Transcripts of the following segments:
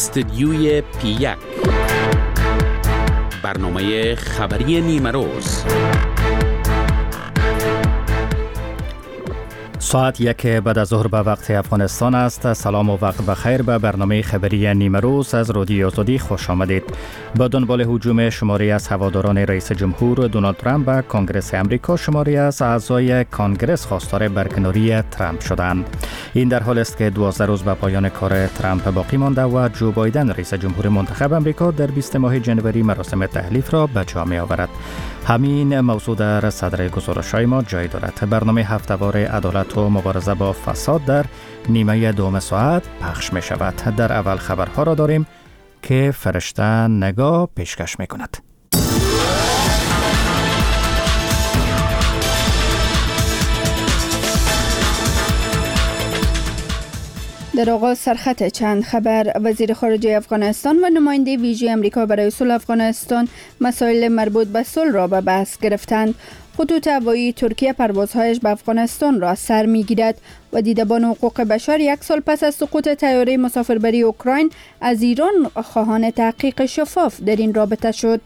استدیوی پی1 برنامه خبری نیمه روز. ساعت 1 بعد از ظهر به وقت افغانستان است. سلام و وقت بخیر به برنامه خبری نیمه روز از رادیو آزادی خوش آمدید. با دنبال هجوم شماری از هواداران رئیس جمهور دونالد ترامپ به کنگره امریکا، شماری از اعضای کانگرس خواستار برکناری ترامپ شدند. این در حالی است که 12 روز به پایان کار ترامپ باقی مانده و جو بایدن رئیس جمهور منتخب امریکا در 20 ماه جنوری مراسم تحلیف را به جا می آورد. همین موضوع در صدر گزارش‌های ما جای دارد. برنامه هفته‌وار عدالت و مبارزه با فساد در نیمه دوم ساعت پخش می شود. در اول خبرها را داریم که فرشته نگاه پیشکش می کند. در آغاز سرخط چند خبر. وزیر خارجه افغانستان و نماینده ویژه امریکا برای صلح افغانستان مسائل مربوط به صلح را به بحث گرفتند. خطوط هوایی ترکیه پروازهایش به افغانستان را سر می‌گیرد و دیدبان حقوق بشر 1 سال پس از سقوط طیاره مسافربری اوکراین از ایران خواهان تحقیق شفاف در این رابطه شد.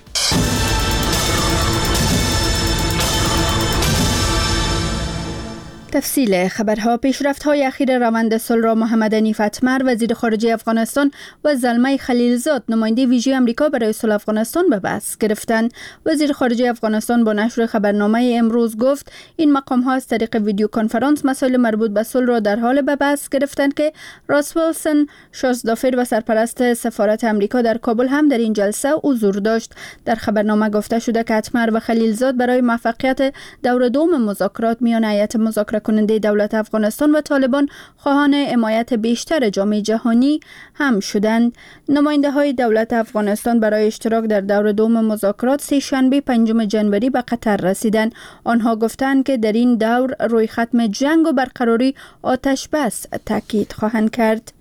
تفصیل خبرها. پیشرفت‌های اخیر روند صلح را محمد حنیف اتمر وزیر خارجه افغانستان و زلمه خلیلزاد نماینده ویژه امریکا برای صلح افغانستان به بحث گرفتند. وزیر خارجه افغانستان با نشر خبرنامه امروز گفت این مقام‌ها از طریق ویدیو کنفرانس مسائل مربوط به صلح را در حال به بحث گرفتند که راس ویلسون شازدافر و سرپرست سفارت امریکا در کابل هم در این جلسه حضور داشت. در خبرنامه گفته شده که اتمر و خلیلزاد برای موفقیت دور دوم مذاکرات میان هیئت مذاکره کننده دولت افغانستان و طالبان خواهان حمایت بیشتر جامعه جهانی هم شدند. نماینده های دولت افغانستان برای اشتراک در دور دوم مذاکرات سه‌شنبه 5 جنوری به قطر رسیدند. آنها گفتند که در این دور روی ختم جنگ و برقراری آتش بس تاکید خواهند کرد.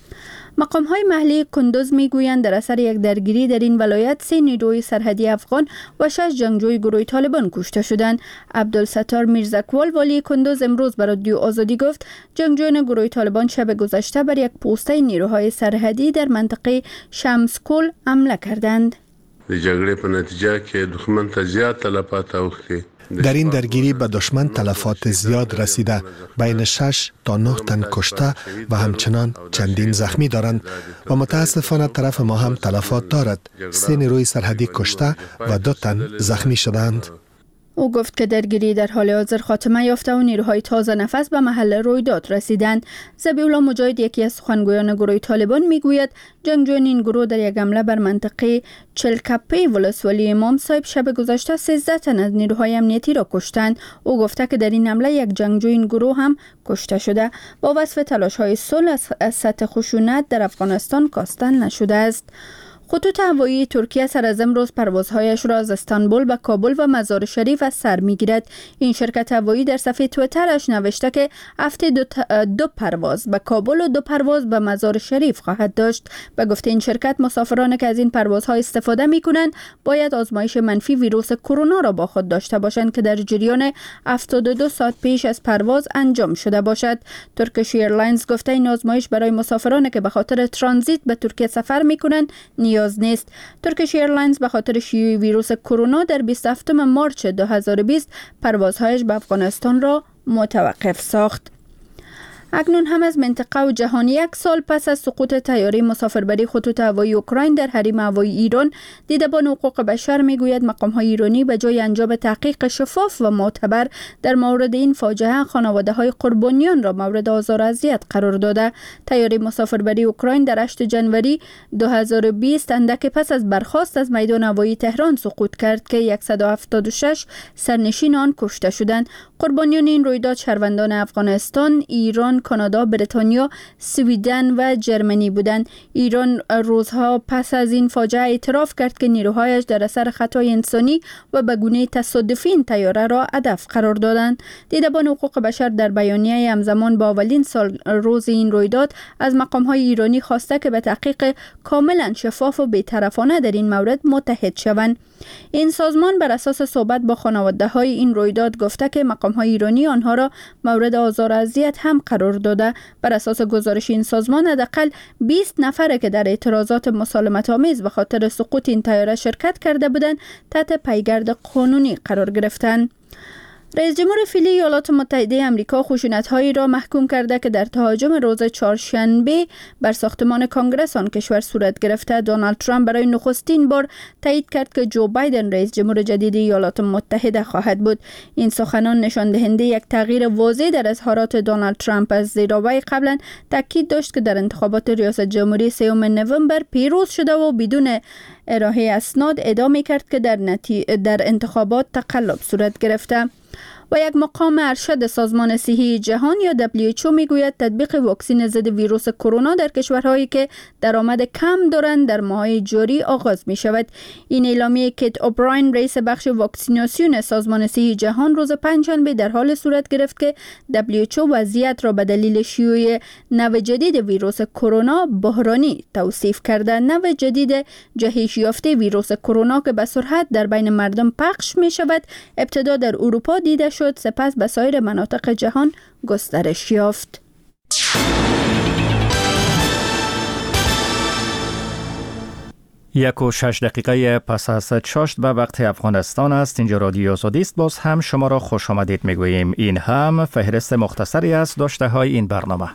مقام‌های محلی کندوز می‌گویند در اثر یک درگیری در این ولایت 3 نیروی سرحدی افغان و 6 جنگجوی گروه طالبان کشته شدند. عبدالستار میرزاکوال والی کندوز امروز به رادیو آزادی گفت جنگجویان گروه طالبان شب گذشته بر یک پوسته نیروهای سرحدی در منطقه شمسکول حمله کردند. جګړې په نتیجه کې دښمن ته زیات تلفات اوښتي. در این درگیری به دشمن تلفات زیاد رسیده، بین 6 تا 9 تن کشته و همچنان چندین زخمی دارند و متاسفانه طرف ما هم تلفات دارد. 3 نیروی سرحدی کشته و 2 تن زخمی شدند. او گفت که درگیری در حال حاضر خاتمه یافته و نیروهای تازه نفس به محل رویداد رسیدند. ذبیح‌الله مجاهد یکی از سخنگویان گروه طالبان میگوید جنگجویان این گروه در یک حمله بر منطقه چلکپی ولسوالی امام صاحب شب گذشته 13 تن از نیروهای امنیتی را کشتند. او گفته که در این حمله یک جنگجوی این گروه هم کشته شده. با وصف تلاش‌های صلح از سطح خشونت در افغانستان کاستن نشده است. خطوط هوایی ترکیه سر از امروز پروازهایش را از استانبول به کابل و مزار شریف از سر میگیرد. این شرکت هوایی در صفحه توییترش نوشته که هفته دو پرواز به کابل و 2 پرواز به مزار شریف خواهد داشت. به گفته این شرکت مسافرانی که از این پروازها استفاده میکنند باید آزمایش منفی ویروس کرونا را با خود داشته باشند که در جریان 72 ساعت پیش از پرواز انجام شده باشد. ترکیش ایرلاینز گفته این آزمایش برای مسافرانی که به خاطر ترانزیت به ترکیه سفر میکنند نیاز نیست. ترکیش ایرلاینز به خاطر شیوع ویروس کرونا در 27 مارس 2020 پروازهایش به افغانستان را متوقف ساخت. اکنون هم از منطقه و جهان 1 سال پس از سقوط طیاره مسافربری خطوط هوایی اوکراین در حریم هوایی ایران، دیدبان حقوق بشر میگوید مقام‌های ایرانی به جای انجام تحقیق شفاف و معتبر در مورد این فاجعه خانواده‌های قربانیان را مورد آزار و اذیت قرار داده. طیاره مسافربری اوکراین در 8 جنوری 2020 اندک پس از برخاست از میدان هوایی تهران سقوط کرد که 176 سرنشین آن کشته شدند. قربانیان این رویداد شهروندان افغانستان، ایران، کانادا، بریتانیا، سویدن و جرمنی بودند. ایران روزها پس از این فاجعه اعتراف کرد که نیروهایش در اثر خطای انسانی و به گونه تصادفی این طیاره را هدف قرار دادند. دیدبان حقوق بشر در بیانیه همزمان با اولین سال روز این رویداد از مقام‌های ایرانی خواسته که به تحقیق کاملا شفاف و بی‌طرفانه در این مورد متحد شوند. این سازمان بر اساس صحبت با خانواده‌های این رویداد گفته که مقام‌های ایرانی آنها را مورد آزار و اذیت هم قرار داده. بر اساس گزارش این سازمان حداقل 20 نفر که در اعتراضات مسالمت‌آمیز به خاطر سقوط این طیاره شرکت کرده بودند تحت پیگرد قانونی قرار گرفتند. رئیس جمهور فعلی ایالات متحده آمریکا خشونت‌هایی را محکوم کرده که در تهاجم روز چهارشنبه بر ساختمان کنگره آن کشور صورت گرفته. دونالد ترامپ برای نخستین بار تایید کرد که جو بایدن رئیس جمهور جدید ایالات متحده خواهد بود. این سخنان نشان دهنده یک تغییر واضح در اظهارات دونالد ترامپ از زیرا وی قبلا تاکید داشت که در انتخابات ریاست جمهوری 3 نوامبر پیروز شده و بدون ارائه اسناد ادعا می‌کرد که در انتخابات تقلب صورت گرفته. و یک مقام ارشد سازمان صحی جهان یا WHO میگوید تطبیق واکسن ضد ویروس کرونا در کشورهایی که درآمد کم دارند در ماه‌های جاری آغاز می شود. این اعلامیه کیت اوبراین رئیس بخش واکسیناسیون سازمان صحی جهان روز پنجشنبه در حال صورت گرفت که WHO وضعیت را به دلیل شیوع نوع جدید ویروس کرونا بحرانی توصیف کرده. نوع جدید جهش یافته ویروس کرونا که به سرعت در بین مردم پخش می شود ابتدا در اروپا دیده شد، سپس به سایر مناطق جهان گسترش یافت. 1:06 پس از چاشت به وقت افغانستان است. اینجا رادیو آزادی است. باز هم شما را خوش آمدید میگوییم. این هم فهرست مختصری از داشته های این برنامه.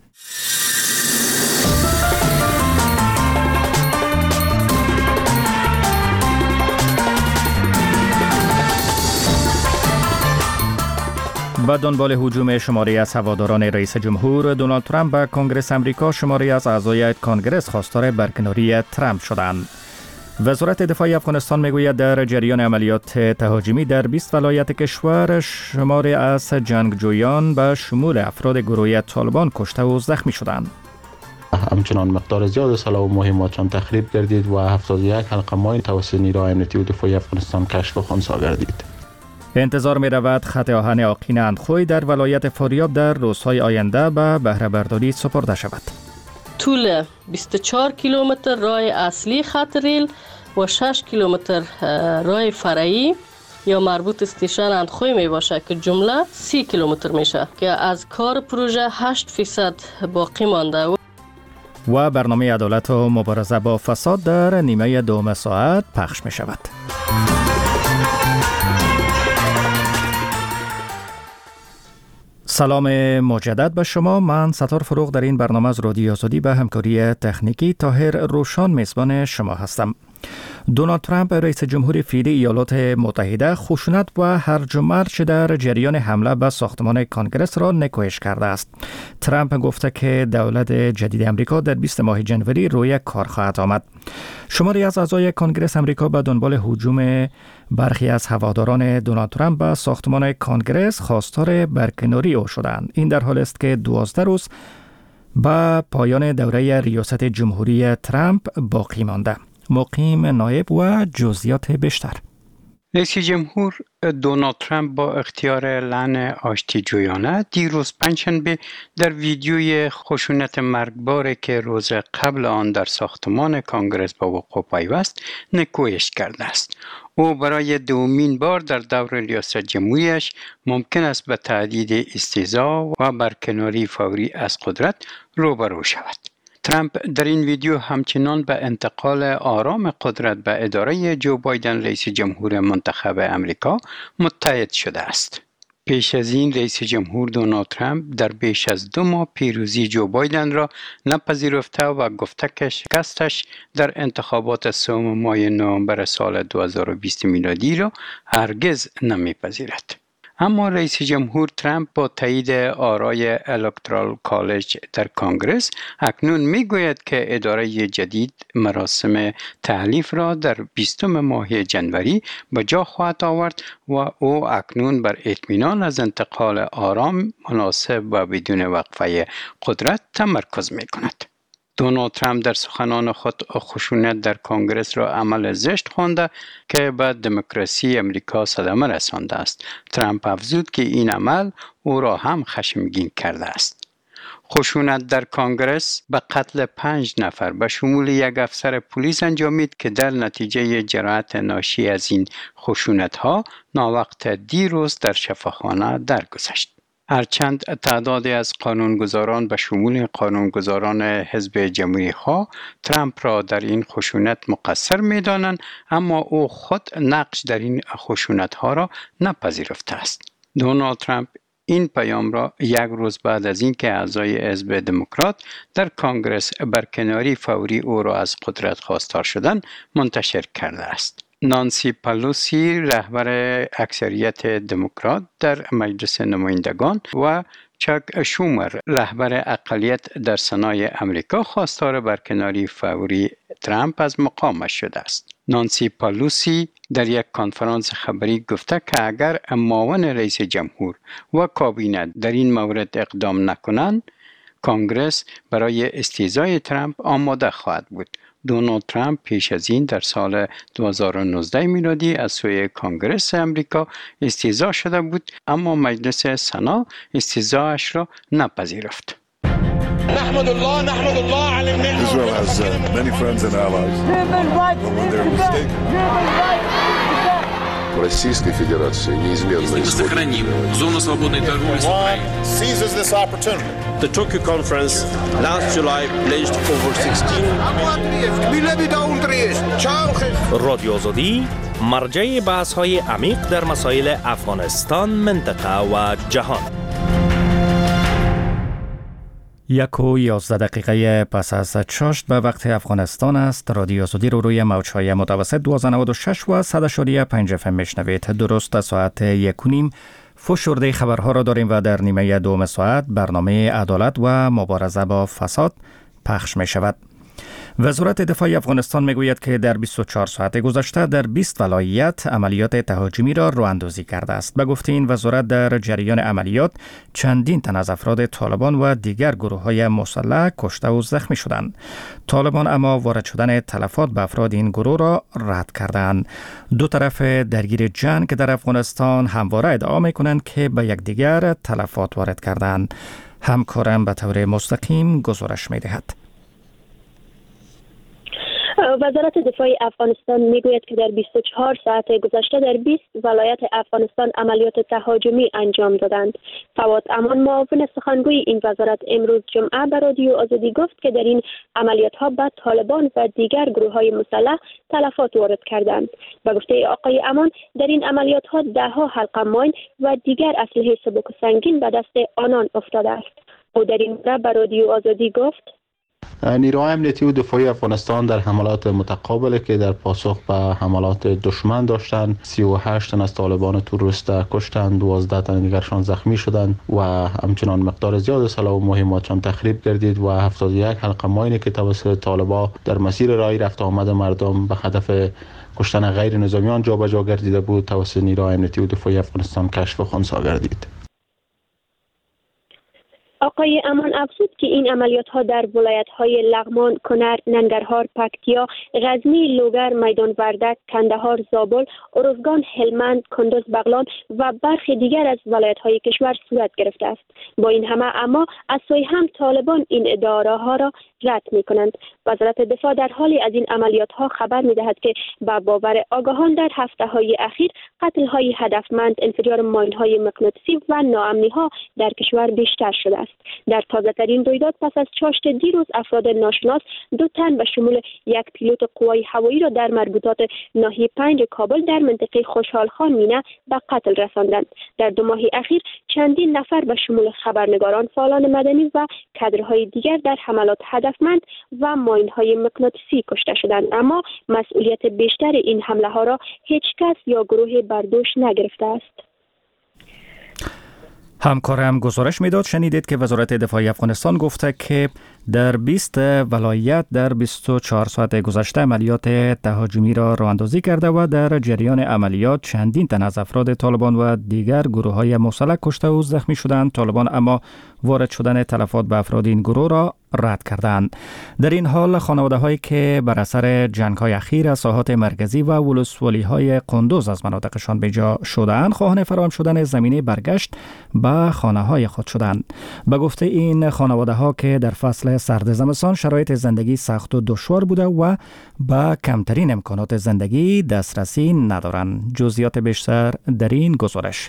با دنبال هجوم شماری از هواداران رئیس جمهور دونالد ترامپ به کنگره آمریکا، شماری از اعضای کنگره خواستار برکناری ترامپ شدند. وزارت دفاع افغانستان میگوید در جریان عملیات تهاجمی در 20 ولایت کشور شماری از جنگجویان به شمول افراد گروه طالبان کشته و زخمی شدند. همچنان مقدار زیاد سلاح و مهمات هم تخریب گردید و 71 حلقه ماین توسط نیروهای امنیتی و دفاعی افغانستان کشف و خنثی گردید. انتظار می رود خط آهن آقین اندخوی در ولایت فاریاب در روزهای آینده به بهره برداری سپرده شود. طول 24 کیلومتر راه اصلی خط ریل و 6 کیلومتر راه فرعی یا مربوط استیشن اندخوی می باشه که جمله 30 کیلومتر میشه که از کار پروژه 8% باقی مانده. و برنامه عدالت و مبارزه با فساد در نیمه دوم ساعت پخش می شود. سلام مجدد به شما. من ستار فروغ در این برنامه از رادیو آزادی به همکاری تکنیکی طاهر روشان میزبان شما هستم. دونالد ترامپ رئیس جمهور فعلی ایالات متحده خشونت و هرج و مرج در جریان حمله به ساختمان کنگره را نکوهش کرده است. ترامپ گفته که دولت جدید امریکا در 20 ماه جنوری روی کار خواهد آمد. شماری از اعضای کنگره امریکا به دنبال هجوم برخی از هواداران دونالد ترامپ به ساختمان کنگره خواستار برکناری او شدند. این در حالی است که 12 روز به پایان دوره ریاست جمهوری ترامپ باقی مانده. مقیم نایب و جزئیات بیشتر. رئیس جمهور دونالد ترامپ با اختیار لعن آشتیجویانه دیروز پنجشنبه در ویدیوی خشونت مرگباری که روز قبل آن در ساختمان کنگره به وقوع پیوست نکوهش کرده است. او برای دومین بار در دور ریاست جمهوریش ممکن است به تهدید استیضاح و برکناری فوری از قدرت روبرو شود. ترامپ در این ویدیو همچنان به انتقال آرام قدرت به اداره جو بایدن رئیس جمهور منتخب امریکا متحد شده است. پیش از این رئیس جمهور دونالد ترامپ در بیش از 2 ماه پیروزی جو بایدن را نپذیرفته و گفته که شکستش در انتخابات 3 ماه نوامبر سال 2020 میلادی را هرگز نمیپذیرد. اما رئیس جمهور ترامپ با تایید آرای الکترال کالج در کنگره اکنون میگوید که اداره جدید مراسم تحلیف را در 20 ماه جنوری به جا خواهد آورد و او اکنون بر اطمینان از انتقال آرام مناسب و بدون وقفه قدرت تمرکز میکند. دونالد ترامپ در سخنان خود خشونت در کنگره را عمل زشت خوانده که به دموکراسی امریکا صدمه رسانده است. ترامپ افزود که این عمل او را هم خشمگین کرده است. خشونت در کنگره به قتل 5 نفر به شمول یک افسر پلیس انجامید که در نتیجه جراحت ناشی از این خشونت‌ها ناوقت دیروز در شفاخانه درگذشت. هرچند تعدادی از قانونگذاران به شمول قانونگذاران حزب جمهوری‌خواه ترامپ را در این خشونت مقصر می‌دانند، اما او خود نقش در این خشونت‌ها را نپذیرفته است. دونالد ترامپ این پیام را یک روز بعد از اینکه اعضای حزب دموکرات در کنگره برکناری فوری او را از قدرت خواستار شدند منتشر کرده است. نانسی پلوسی رهبر اکثریت دموکرات در مجلس نمایندگان و چاک شومر رهبر اقلیت در سنای امریکا خواستار برکناری فوری ترامپ از مقامش شده است. نانسی پلوسی در یک کنفرانس خبری گفته که اگر معاون رئیس جمهور و کابینه در این مورد اقدام نکنند، کنگره برای استیضای ترامپ آماده خواهد بود. دونالد ترامپ پیش از این در سال 2019 میلادی از سوی کنگره امریکا استیضا شده بود، اما مجلس سنا استیضاش را نپذیرفت. نحمد الله على النعمة. Israel has many friends and allies. Российской Федерации неизменно сохраним зону свободной торговли с Украиной. Seizes this opportunity. The Tokyo conference last July pledged over 16 رادیو آزادی مرجع بحث‌های عمیق در مسائل افغانستان، منطقه و جهان. 1:11 پس از چاشت به وقت افغانستان است. رادیو آزادی رو روی موج‌های متوسط 1296 و 100.5 FM میشنوید. درست ساعت 1:30 فشرده خبرها را داریم و در نیمه دوم ساعت برنامه عدالت و مبارزه با فساد پخش می شود. وزارت دفاع افغانستان میگوید که در 24 ساعت گذشته در 20 ولایت عملیات تهاجمی را راه‌اندازی کرده است. به گفته این وزارت در جریان عملیات چندین تن از افراد طالبان و دیگر گروه‌های مسلح کشته و زخمی شدند. طالبان اما وارد شدن تلفات به افراد این گروه را رد کردند. دو طرف درگیر جنگ در افغانستان همواره ادعا می‌کنند که به یکدیگر تلفات وارد کردند. همکارم به طور مستقیم گزارش می‌دهد. وزارت دفاع افغانستان میگوید که در 24 ساعت گذشته در 20 ولایت افغانستان عملیات تهاجمی انجام دادند. فواد امان معاون سخنگوی این وزارت امروز جمعه به رادیو آزادی گفت که در این عملیات ها به طالبان و دیگر گروه های مسلح تلفات وارد کردند. به گفته آقای امان در این عملیات ها ده‌ها حلقه ماین و دیگر اسلحه سبک و سنگین به دست آنان افتاده است. او در این باره به رادیو آزادی گفت نیروهای امنیتی و دفاعی افغانستان در حملات متقابلی که در پاسخ به حملات دشمن داشتند 38 تن از طالبان تروریست کشتند، 12 تن دیگرشان زخمی شدند و همچنان مقدار زیاد سلاح و مهماتشان تخریب گردید و 71 حلقه ماینی که توسط طالبان در مسیر راه رفت آمد مردم به هدف کشتن غیر نظامیان جابجا گردیده بود توسط نیروهای امنیتی و دفاعی افغانستان کشف و خنثی گردید. آقای امان افزود که این عملیات ها در ولایت های لغمان، کنر، ننگرهار، پکتیا، غزنی، لوگر، میدان وردک، کندهار، زابل، ارزگان، هلمند، کندز، بغلان و برخی دیگر از ولایت های کشور صورت گرفته است. با این همه اما از سوی هم طالبان این ادعاها را رد می کنند. وزارت دفاع در حالی از این عملیات ها خبر می دهد که با باور آگاهان در هفته های اخیر قتل های هدفمند، انفجار ماین های مغناطیسی و ناامنی ها در کشور بیشتر شده است. در تازه ترین رویداد پس از چاشت دیروز افراد ناشناس 2 تن به شمول یک پیلوت قوای هوایی را در مربوطات ناحیه 5 کابل در منطقه خوشحال خان مینه به قتل رساندند. در 2 ماه اخیر چندین نفر به شمول خبرنگاران، فعالان مدنی و کادرهای دیگر در حملات هدفمند و ماین های مغناطیسی کشته شدند، اما مسئولیت بیشتر این حمله ها را هیچ کس یا گروه بر دوش نگرفته است. همکارم گزارش میداد. شنیدید که وزارت دفاع افغانستان گفته که در 20 ولایت در 24 ساعت گذشته عملیات تهاجمی را راه‌اندازی کرده و در جریان عملیات چندین تن از افراد طالبان و دیگر گروه‌های مسلح کشته و زخمی شدند. طالبان اما وارد شدن تلفات به افراد این گروه را رد کردند. در این حال خانواده هایی که بر اثر جنگ های اخیر از ساحات مرکزی و ولسوالی های قندوز از مناطقشان بیجا شدند خواهان فراهم شدن زمینه برگشت به خانه های خود شدند. به گفته این خانواده ها که در فصل سرد زمستان شرایط زندگی سخت و دشوار بوده و با کمترین امکانات زندگی دسترسی ندارند. جزئیات بیشتر در این گزارش.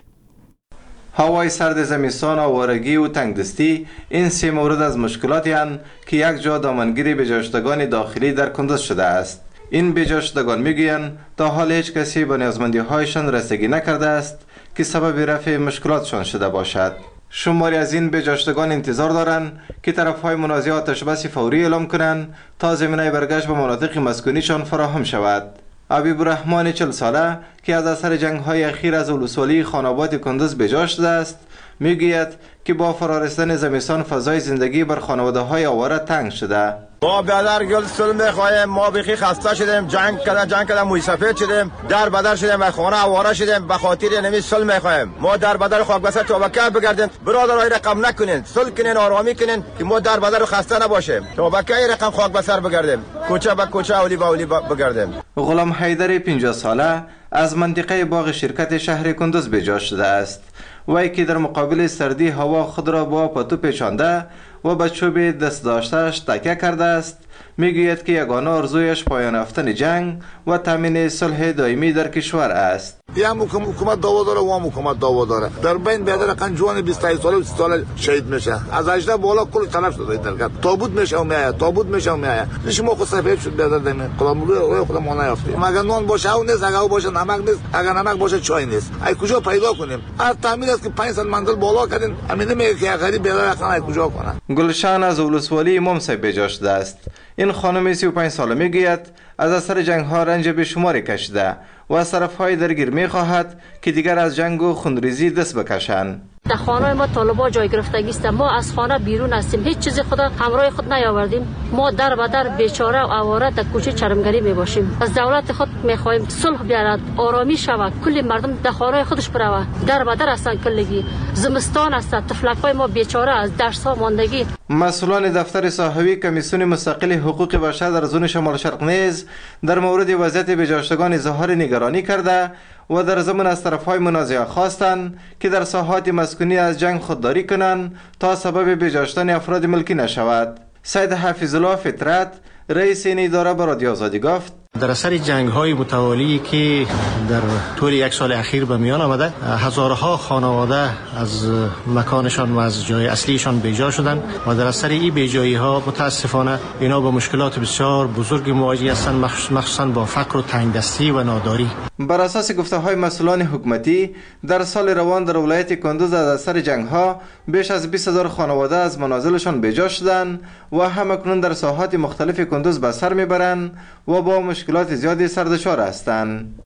هوای سرد زمستان، آوارگی و تنگدستی این سه مورد از مشکلاتی هستند که یک جا دامنگیری بجاشتگان داخلی در کندوز شده است. این بجاشتگان میگویند تا حال هیچ کسی به نیازمندی هایشان رسیدگی نکرده است که سبب رفع مشکلاتشان شده باشد. شماری از این بجاشتگان انتظار دارند که طرفهای منازعه آتش بس فوری اعلام کنند تا زمینه برگشت به مناطق مسکونیشان فراهم شود. حبیب الرحمن 40 ساله که از اثر جنگ‌های اخیر از ولسوالی خاناباد کندوز بجا شده است میگوید که با فرارسیدن زمستان فضای زندگی بر خانواده‌های آواره تنگ شده. ما برادر گل سل میخوایم، ما بخی خسته شدیم، جنگ کردن موی سفید شدیم، در بدر شدیم و خانه آواره شدیم، به خاطر نمی سل میخوایم. ما در بدر خاک بسر تو بکر بگردیم، برادرای رقم نکنین، سل کنین، آرامی کنین که ما در بدر خسته نباشیم. تو بکر رقم خاک بسر بگردیم، کوچه به کوچه، اولی به اولی بگردیم. غلام حیدر 50 ساله از منطقه باغ شرکت شهر کندوز بجا شده است. وی که در مقابل سردی هوا خود را با پتو پیچانده و به چوب دست داشتهش تکیه کرده است میگوید که یگانه آرزویش پایان یافتن جنگ و تامین صلح دائمی در کشور است. یا حکومت دعوا داره و هم حکومت دعوا داره. در بین برادر قنجوان 25 ساله و 30 ساله شهید میشه. از 18 بالا کل تلف شده در تابوت میشه و میآید، تابوت میشه و میآید. نشما خود سفید شد برادر دمین. خودمون خودم ما نیافتیم. مگر نان باشه او نیست، اگر او باشه نمک نیست، اگر نمک باشه چای نیست. ای کجا پیدا کنیم؟ هر تامین است که 5 سال منزل بالا کردین، همین میگه که غریب برادر خانه کجا کنه. گلشن از ولسوالی ممسای بجا شده است. این خانم 35 ساله میگوید از اثر جنگ ها رنج بیشماری کشیده و از طرفهای درگیر میخواهد که دیگر از جنگ و خونریزی دست بکشند. در خانه ما طالبا جای گرفتگی است. ما از خانه بیرون هستیم، هیچ چیز خود همراه خود نیاوردیم. ما در به در بیچاره و آواره در کوچه چرمگری میباشیم. از دولت خود میخواهیم صلح بیارد، آرامی شود، کل مردم در خانه خودش برود. در به در هستن، کلگی زمستان است، طفلکای ما بیچاره از درس ها ماندگی. مسئولان دفتر صحوی کمیسیون مستقل حقوق بشر در زون شمال شرق نیز در مورد وضعیت بجاشتگان اظهار نگرانی کرده و در ضمن از طرفهای منازعه خواستند که در ساحات مسکونی از جنگ خودداری کنند تا سبب بجاشتن افراد ملکی نشود. سید حفیظ الله فطرت رئیس این اداره به رادیو آزادی گفت در اثر جنگ‌های متوالی که در طول یک سال اخیر به میان آمده، هزارها خانواده از مکانشان و از جای اصلیشان بیجا شدند و در اثر این بیجایی‌ها متاسفانه اینا با مشکلات بسیار بزرگ مواجه هستند، مخصوصا با فقر و تنگدستی و ناداری. بر اساس گفته‌های مسئولان حکومتی در سال روان در ولایت کندوز از اثر جنگ‌ها بیش از 20,000 خانواده از منازلشان بیجا شدند و همکنون در ساحات مختلف کندوز به سر میبرند و با مشکلات زیادی سردشار هستند.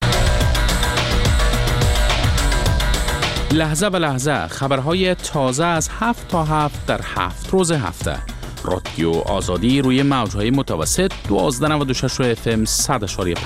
لحظه به لحظه خبرهای تازه از 7 تا 7 در 7 روز هفته. رادیو آزادی روی موجهای متوسط 1296 FM 100.5.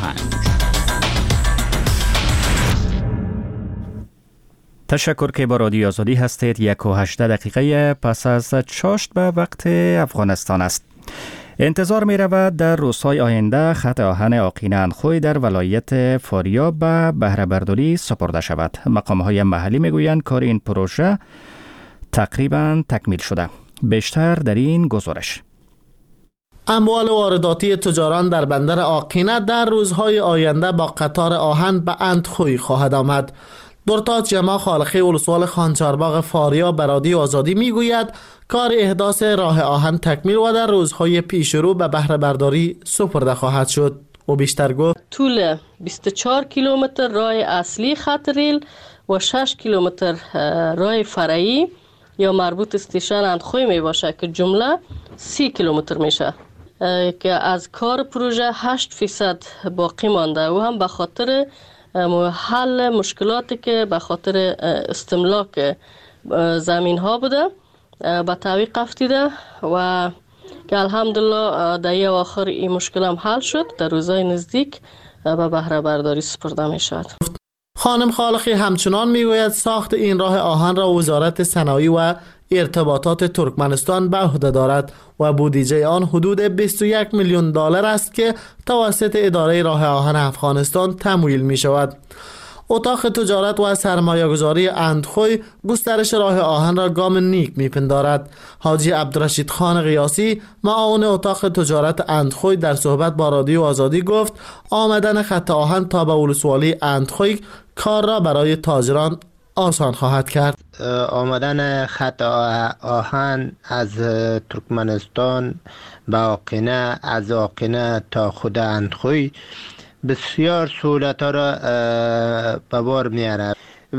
تشکر که با رادیو آزادی هستید. 1:18 دقیقه پس از چاشت به وقت افغانستان است. انتظار می رود در روزهای آینده خط آهن آقین اندخوی در ولایت فاریاب به بهره برداری سپرده شود. مقام‌های محلی می گویند کار این پروژه تقریبا تکمیل شده. بیشتر در این گزارش. اموال وارداتی تجاران در بندر آقینه در روزهای آینده با قطار آهن به اندخوی خواهد آمد. درتاج جمع خالقی ولسوال خانچارباغ فاریاب به رادیو آزادی میگوید کار احداث راه آهن تکمیل و در روزهای پیش رو به بهره برداری سپرده خواهد شد. و بیشتر گفت طول 24 کیلومتر راه اصلی خط ریل و 6 کیلومتر راه فرعی یا مربوط استیشن اندخوی می باشه که جمله 30 کیلومتر میشه که از کار پروژه 8% باقی مانده و هم به خاطر حل مشکلاتی که به خاطر استملاک زمین ها بوده به تعویق افتیده و که الحمدلله در یه آخر این مشکل هم حل شد. در روزهای نزدیک به بهره برداری سپرده می شود. خانم خالقی همچنان میگوید ساخت این راه آهن را وزارت صنایع و ارتباطات ترکمنستان به عهده دارد و بودجه آن حدود 21 میلیون دلار است که توسط اداره راه آهن افغانستان تمویل می شود. اتاق تجارت و سرمایه‌گذاری اندخوی گسترش راه آهن را گام نیک می‌پندارد. حاجی عبدالرشید خان قیاسی معاون اتاق تجارت اندخوی در صحبت با رادیو آزادی گفت آمدن خط آهن تا به ولسوالی اندخوی کار را برای تاجران آسان خواهد کرد. آمدن خط آهن از ترکمنستان به آقینه، از آقینه تا خود اندخوی بسیار سهولت‌ها را به بار میاره.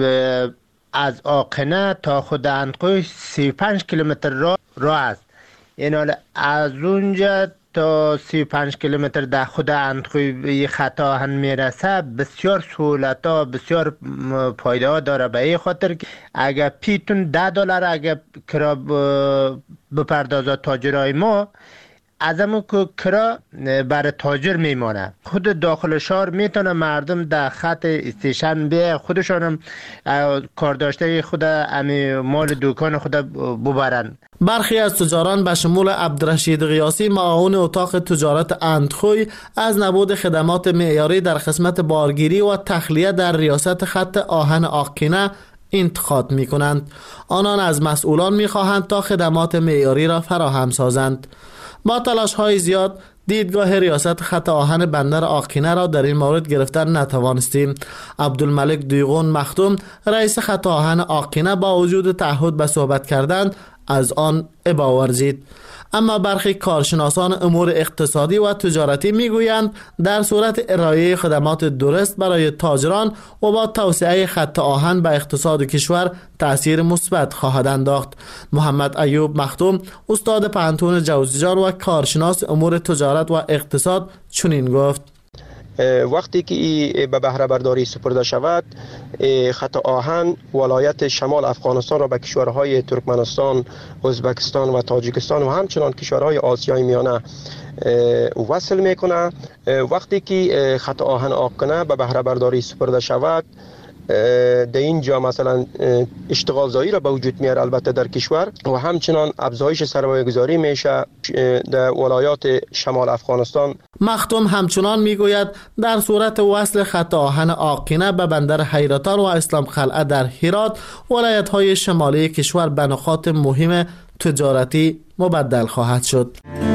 از آقینه تا خود اندخوی 35 کیلومتر راه است. این از اونجا تا 35 کیلومتر در خود اندخوی به خط آهن میرسه. بسیار سهولت‌ها، بسیار فایده ها داره. به این خاطر که اگر پیتون $10 اگر کرا بپردازه تاجرای ما، از همون که کرا برای تاجر میمانه. خود داخل شهر میتونه مردم در خط استیشن به خودشان هم کار داشته خود امی مال دکان خود ببرن. برخی از تجاران به شمول عبدالرشید قیاسی معاون اتاق تجارت اندخوی از نبود خدمات معیاری در قسمت بارگیری و تخلیه در ریاست خط آهن آقینه انتقاد می کنند. آنان از مسئولان می خواهند تا خدمات معیاری را فراهم سازند. با تلاش های زیاد دیدگاه ریاست خط آهن بندر آقینه را در این مورد گرفتن نتوانستیم. عبدالملک دیغون مختوم رئیس خط آهن آقینه با وجود تعهد به صحبت کردن از آن ابا ورزید. اما برخی کارشناسان امور اقتصادی و تجارتی میگویند در صورت ارائه خدمات درست برای تاجران و با توسعه خط آهن به اقتصاد کشور تأثیر مثبت خواهد انداخت. محمد ایوب مختوم استاد پانتون جوزجان و کارشناس امور تجارت و اقتصاد چنین گفت: وقتی که به بهره برداری سپرده شود، خط آهن ولایت شمال افغانستان را به کشورهای ترکمنستان، ازبکستان و تاجیکستان و همچنان کشورهای آسیای میانه وصل میکنه. وقتی که خط آهن آقینه به بهره برداری سپرده شود، در اینجا مثلا اشتغال زایی را به وجود میاره البته در کشور و همچنان افزایش سرمایه گذاری میشه در ولایات شمال افغانستان. مختوم همچنان میگوید در صورت وصل خط آهن آقینه به بندر حیرتان و اسلام قلعه در هرات، ولایت های شمالی کشور به نقاط مهم تجارتی مبدل خواهد شد.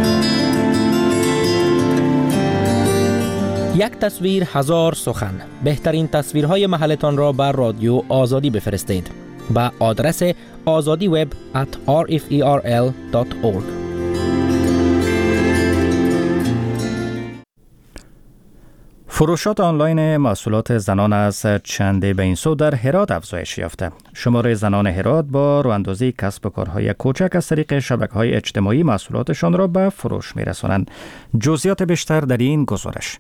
یک تصویر هزار سخن. بهترین تصویرهای محلتان را بر رادیو آزادی بفرستید به آدرس azadiweb@rferl.org. فروشات آنلاین محصولات زنان از چند به این سو در هرات افزایش یافته. شمار زنان هرات با راه‌اندازی کسب و کارهای کوچک از طریق شبکه‌های اجتماعی محصولاتشان را به فروش می‌رسانند. جزئیات بیشتر در این گزارش.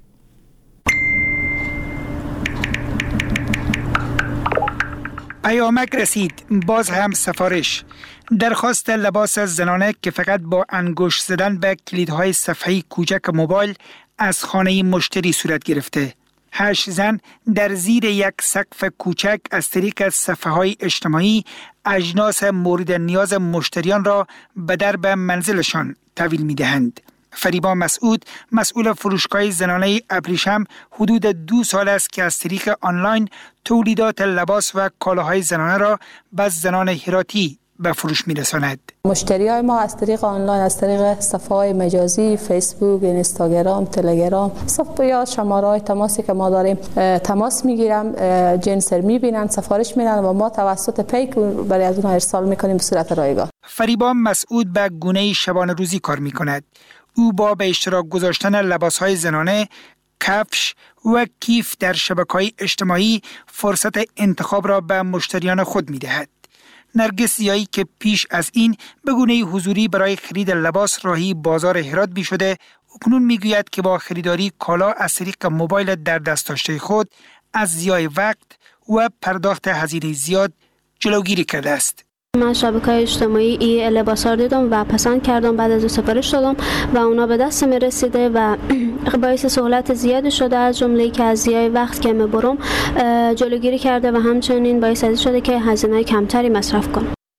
پیامک رسید، باز هم سفارش. درخواست لباس زنانه که فقط با انگشت زدن به کلیدهای صفحه کوچک موبایل از خانه مشتری صورت گرفته. 8 زن در زیر یک سقف کوچک از طریق صفحه‌های اجتماعی اجناس مورد نیاز مشتریان را به درب منزلشان تحویل می‌دهند. فریبا مسعود، مسئول فروشگاه زنانه ابریشم، حدود 2 سال است که از طریق آنلاین تولیدات لباس و کالاهای زنانه را به زنان هراتی به فروش می‌رساند. مشتریای ما از طریق آنلاین، از طریق صفحه‌های مجازی، فیسبوک، اینستاگرام، تلگرام، صفحه یا شماره‌های تماسی که ما داریم تماس می‌گیرن، جنس می‌بینن، سفارش میدن و ما توسط پیک برای از اونها ارسال می‌کنیم به صورت رایگان. فریبا مسعود به گونه شبانه روزی کار می‌کند. او با به اشتراک گذاشتن لباس‌های زنانه، کفش و کیف در شبکه‌های اجتماعی فرصت انتخاب را به مشتریان خود می‌دهد. نرگس زیایی که پیش از این به گونه حضوری برای خرید لباس راهی بازار هرات شده، اکنون میگوید که با خریداری کالا از طریق موبایل در دست داشته خود از ضیاع وقت و پرداخت هزینه زیاد جلوگیری کرده است. من شبکه‌های اجتماعی این لباسا رو دیدم و پسند کردم، بعد از اون سفارش دادم و اونا به دست می رسیده و باعث سهولت زیادی شده، از جمله که از ضیاع وقت که میبرم جلوگیری کرده و همچنین باعث شده که هزینه کمتری مصرف کنم.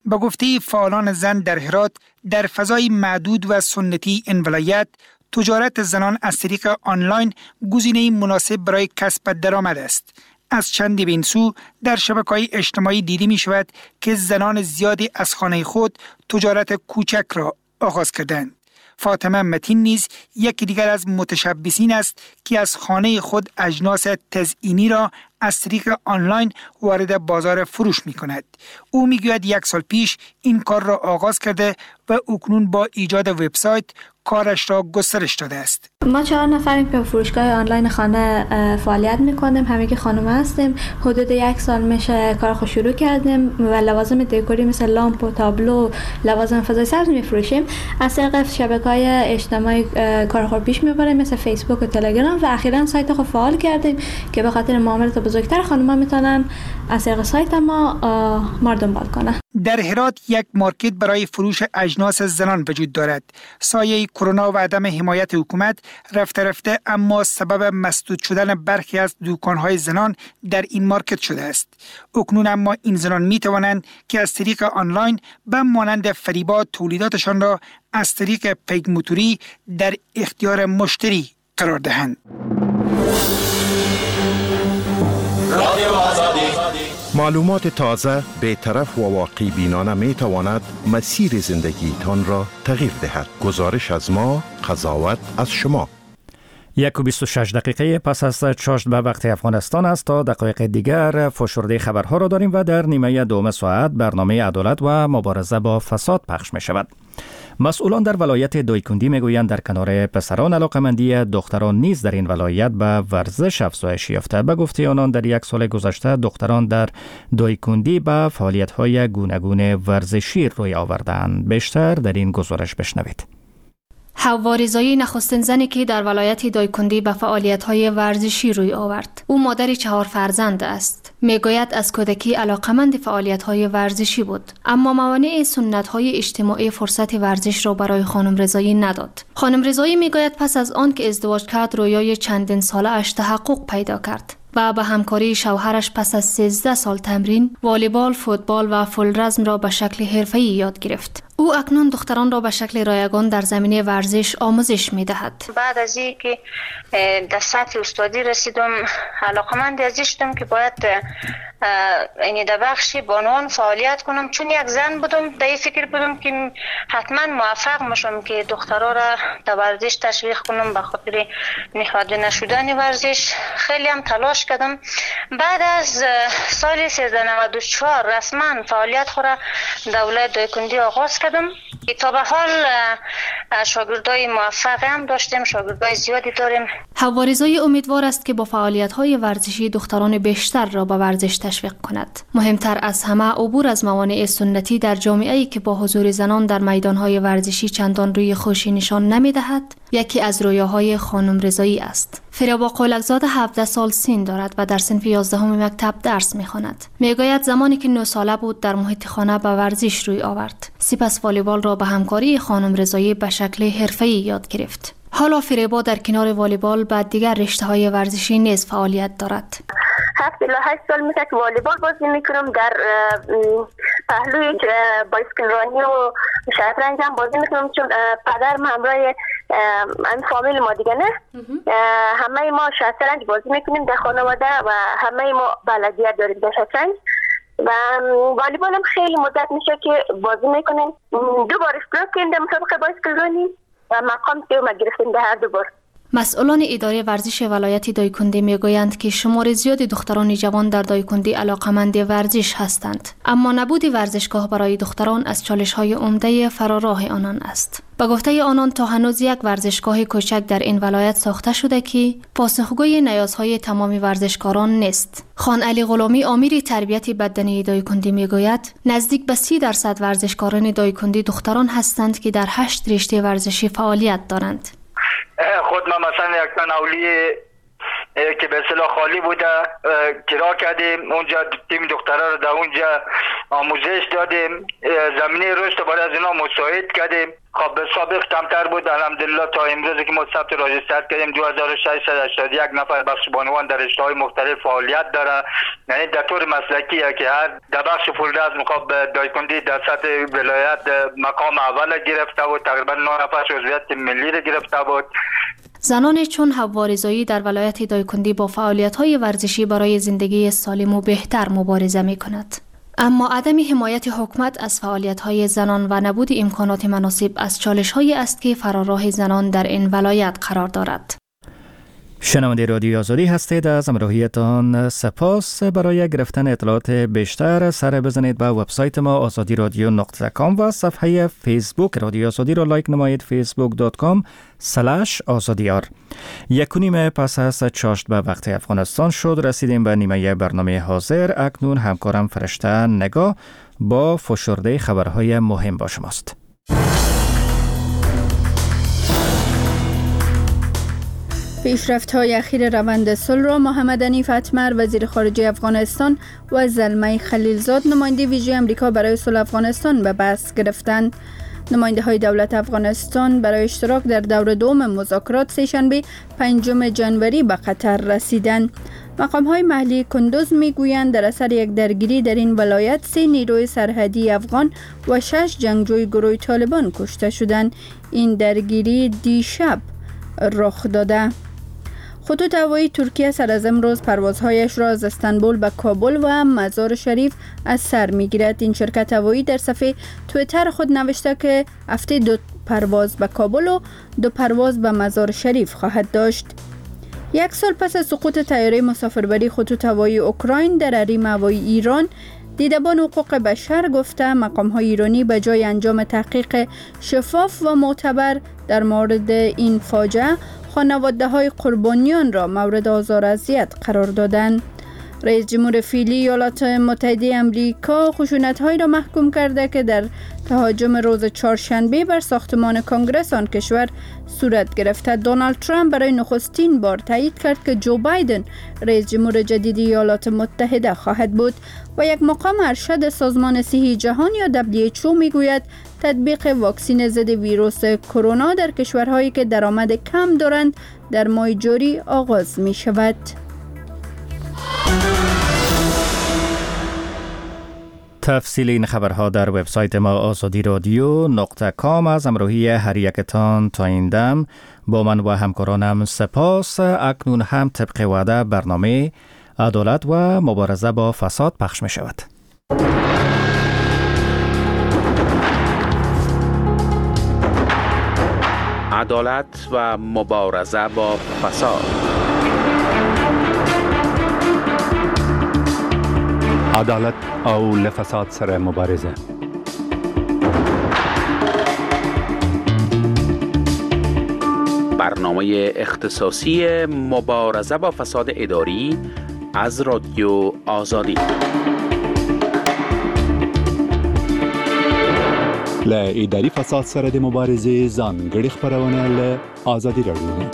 به گفته فعالان زن در هرات، در فضای معدود و سنتی این ولایت، تجارت زنان از طریق آنلاین گزینه مناسب برای کسب درآمد است. از چند بین سو در شبکه‌های اجتماعی دیده می شود که زنان زیادی از خانه خود تجارت کوچک را آغاز کردند. فاطمه متین نیز یکی دیگر از متشبثین است که از خانه خود اجناس تزئینی را از طریق آنلاین وارد بازار فروش می کند. او می گوید 1 سال پیش این کار را آغاز کرده و اکنون با ایجاد وبسایت کارش را گسترش داده است. ما 4 نفریم که فروشگاه آنلاین خانه فعالیت میکنیم. همه که خانم هستیم. حدود 1 سال میشه کار خود شروع کردیم و لوازم دکوری مثل لامپ و تابلو، لوازم فضای سبز میفروشیم. از طریق شبکه‌های اجتماعی کار خود پیش میبریم مثل فیسبوک و تلگرام و اخیراً سایت خود فعال کردیم که به خاطر معاملات بزرگتر خانم‌ها میتونن از طریق سایت ما دنبال کنن. در هرات یک مارکت برای فروش اجناس زنان وجود دارد. سایه کرونا و عدم حمایت حکومت رفته اما سبب مسدود شدن برخی از دکان‌های زنان در این مارکت شده است. اکنون اما این زنان می توانند که از طریق آنلاین به مانند فریبا تولیداتشان را از طریق پیک موتوری در اختیار مشتری قرار دهند. معلومات تازه، بی‌طرف و واقعی بینانه می تواند مسیر زندگیتان را تغییر دهد. گزارش از ما، قضاوت از شما. 1:26 دقیقه پس از چاشت به وقت افغانستان است. تا دقایق دیگر فشرده خبرها را داریم و در نیمه دوم ساعت برنامه عدالت و مبارزه با فساد پخش می شود. مسئولان در ولایت دایکندی میگویند در کنار پسران علاقمندی دختران نیز در این ولایت به ورزش افزایش یافته. به گفته آنان در 1 سال گذشته دختران در دایکندی به فعالیت‌های گوناگون ورزشی روی آوردند. بیشتر در این گزارش بشنوید. حوا رضایی نخستین زنی که در ولایت دایکندی به فعالیت‌های ورزشی روی آورد. او مادری 4 فرزند است. میگوید از کودکی علاقمند فعالیت‌های ورزشی بود، اما موانع سنت‌های اجتماعی فرصت ورزش را برای خانم رضایی نداد. خانم رضایی میگوید پس از آن که ازدواج کرد رویای چندین ساله اش تحقق پیدا کرد و به همکاری شوهرش پس از 13 سال تمرین، والیبال، فوتبال و فولرزم را به شکل حرفه‌ای یاد گرفت. او اکنون دختران را به شکل رایگان در زمینه ورزش آموزش می‌دهد. بعد از اینکه در سطح استادی رسیدم، علاقمند از شدم که باید یعنی در بخش بانوان فعالیت کنم، چون یک زن بودم در این فکر بودم که حتما موفق میشم که دخترها را در ورزش تشویق کنم. به خاطر نهاده نشدن ورزش خیلی هم تلاش کردم. بعد از سال 1394 رسما فعالیت خود را در ولایت دایکندی آغاز کردم. تا به حال شاگردای موفق هم داشتیم، شاگردای زیادی داریم. حوا رضایی امیدوار است که با فعالیت‌های ورزشی دختران بیشتر را به ورزش تشویق کند. مهمتر از همه عبور از موانع سنتی در جامعه‌ای که با حضور زنان در میدان‌های ورزشی چندان روی خوشی نشان نمی‌دهد، یکی از رویاهای خانم رضایی است. فریبا قولکزاد 17 سال سن دارد و در صنف 11 مکتب درس می‌خواند. میگوید زمانی که 9 ساله بود در محیط خانه به ورزش روی آورد. سپس والیبال را به همکاری خانم رضایی به شکل حرفه‌ای یاد گرفت. حالا فریبا در کنار والیبال و دیگر رشته‌های ورزشی نیز فعالیت دارد. 7 الی 8 سال میشه که والیبال بازی میکنم. در پهلوی بایسکل رانی و شطرنج هم بازی میکنم، چون پدرم همراه این فامیل ما دیگه نه همه ما شطرنج بازی میکنیم در خانواده و همه ما بلدیت داریم در شطرنج. و والیبال هم خیلی مدت میشه که بازی میکنیم. 2 بار اشتراک کردیم در مسابقه بایسکل رانی و مقام سوم گرفتیم در هر 2 بار. مسئولان اداره ورزش ولایت دایکندی میگویند که شمار زیادی دختران جوان در دایکندی علاقمند ورزش هستند، اما نبود ورزشگاه برای دختران از چالش‌های عمده فراراه آنان است. به گفته آنان تا هنوز یک ورزشگاه کوچک در این ولایت ساخته شده که پاسخگوی نیازهای تمام ورزشکاران نیست. خان علی غلامی امیر تربیت بدنی دایکندی میگوید نزدیک به 30% ورزشکاران دایکندی دختران هستند که در 8 رشته ورزشی فعالیت دارند. خود من مثلا یک تن اولی که به اصطلاح خالی بوده کرا کردیم. اونجا تیم دخترها رو در اونجا آموزش دادیم، زمینه رشد برای از اینا مساعد کردیم. خب به سابق کمتر بود، الحمدلله تا امروز که ما ثبت راجستر کردیم 2681 نفر بخش بانوان در رشته‌های مختلف فعالیت داره. یعنی در طور مسلکیه که هر در بخش فولرزم خب دایکندی در سطح ولایت مقام اول گرفته بود، تقریبا 9 نفر عضویت ملی رو گرفته بود. زنان چون حوا رضایی در ولایت دایکندی با فعالیت‌های ورزشی برای زندگی سالم و بهتر مبارزه می‌کند. اما عدم حمایت حکومت از فعالیت‌های زنان و نبود امکانات مناسب از چالش‌هایی است که فراراه زنان در این ولایت قرار دارد. شنونده رادیو آزادی هستید. از همراهیتان سپاس. برای گرفتن اطلاعات بیشتر سر بزنید به وبسایت ما azadiradyo.com و صفحه فیسبوک رادیو آزادی را لایک نمایید facebook.com/azadiyar. 1:30 پس از چاشت به وقت افغانستان شد. رسیدیم به نیمه برنامه حاضر. اکنون همکارم فرشته نگاه با فشرده خبرهای مهم با شماست. پیشرفت‌های اخیر روند صلح را محمد حنیف اتمر وزیر خارجه افغانستان و زلمه خلیلزاد نماینده ویژه آمریکا برای صلح افغانستان به بحث گرفتند. نماینده‌های دولت افغانستان برای اشتراک در دور دوم مذاکرات سه‌شنبه 5 جنوری به قطر رسیدند. مقام‌های محلی کندوز می‌گویند در اثر یک درگیری در این ولایت 3 نیروی سرحدی افغان و 6 جنگجوی گروه طالبان کشته شدند. این درگیری دیشب رخ داده. خطوط هوایی ترکیه سر از امروز پروازهایش را از استانبول به کابل و مزار شریف از سر می‌گیرد. این شرکت هوایی در صفحه توییتر خود نوشته که هفته 2 پرواز به کابل و 2 پرواز به مزار شریف خواهد داشت. 1 سال پس از سقوط طیاره مسافربری خطوط هوایی اوکراین در حریم هوایی ایران، دیدبان حقوق بشر گفته مقام‌های ایرانی به جای انجام تحقیق شفاف و معتبر در مورد این فاجعه، خانواده‌های قربانیان را مورد آزار و اذیت قرار دادند. رئیس جمهور فعلی ایالات متحده آمریکا خشونت‌هایی را محکوم کرده که در تهاجم روز چهارشنبه بر ساختمان کنگره آن کشور صورت گرفته. دونالد ترامپ برای نخستین بار تایید کرد که جو بایدن رئیس جمهور جدید ایالات متحده خواهد بود و یک مقام ارشد سازمان صحی جهان یا WHO میگوید تطبیق واکسن ضد ویروس کرونا در کشورهایی که درآمد کم دارند در ماه جاری آغاز می شود. تفصیل این خبرها در وبسایت ما azadiradyo.com. از همراهی هر یکتان تا این دم با من و همکارانم سپاس. اکنون هم طبق وعده برنامه عدالت و مبارزه با فساد پخش می شود. عدالت و مبارزه با فساد. عدالت او لفساد سره مبارزه. برنامه اختصاصی مبارزه با فساد اداری از رادیو آزادی. ل اداری فساد سره د مبارزه ځانګړي خبرونه ل آزادی رادیو.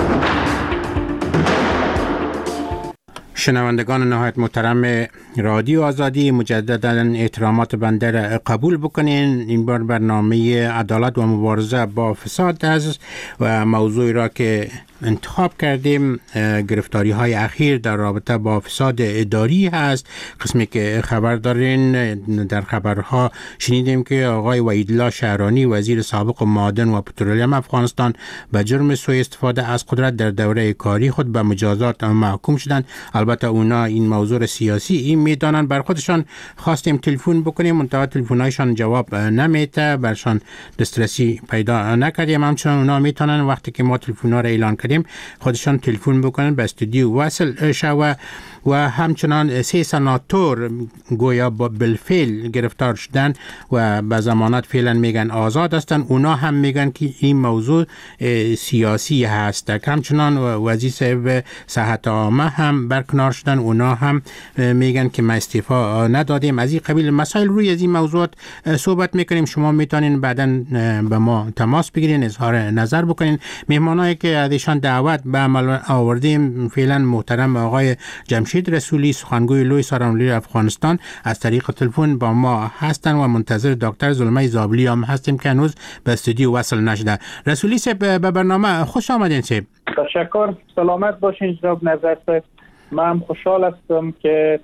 شنوندگان نهایت محترم رادیو آزادی، مجددا احترامات بنده را قبول بکنین. این بار برنامه عدالت و مبارزه با فساد است و موضوعی را که انتخاب کردیم گرفتاری های اخیر در رابطه با فساد اداری هست. قسمی که خبر دارین، در خبرها شنیدیم که آقای وحیدالله شهرانی وزیر سابق معادن و پترولیم افغانستان به جرم سوء استفاده از قدرت در دوره کاری خود به مجازات محکوم شدند. البته اونا این موضوع سیاسی این میدانن. بر خودشان خواستیم تلفن بکنیم، منتها تلفن‌هایشان جواب نمیده، برشان دسترسی پیدا نکردیم. همچنان اونا میتونن وقتی که ما تلفن‌ها را اعلان کردیم خودشان تلفن بکنن به استودیو وصل شوه. و همچنان 3 سناتور گویا با بالفعل گرفتار شدن و به ضمانت فعلا میگن آزاد هستن. اونا هم میگن که این موضوع سیاسی هست. همچنان وزیر صاحب صحت عامه هم برکنار شدن. اونا هم میگن که ما استعفا ندادیم. از این قبیل مسائل روی از این موضوعات صحبت میکنیم. شما میتونین بعداً به ما تماس بگیرین، اظهار نظر بکنین. مهمانایی که ازشان دعوت به عمل آوردیم فعلا محترم آقای جمشید رسولی سخنگوی لوی سارانولی افغانستان از طریق تلفن با ما هستن و منتظر دکتر زلمه زابلی هم هستیم که هنوز به استودیو وصل نشده. رسولی صاحب به برنامه خوش آمدین صاحب. تشکر. سلامت باشین جناب نظر صاحب. من خوشحال هستم که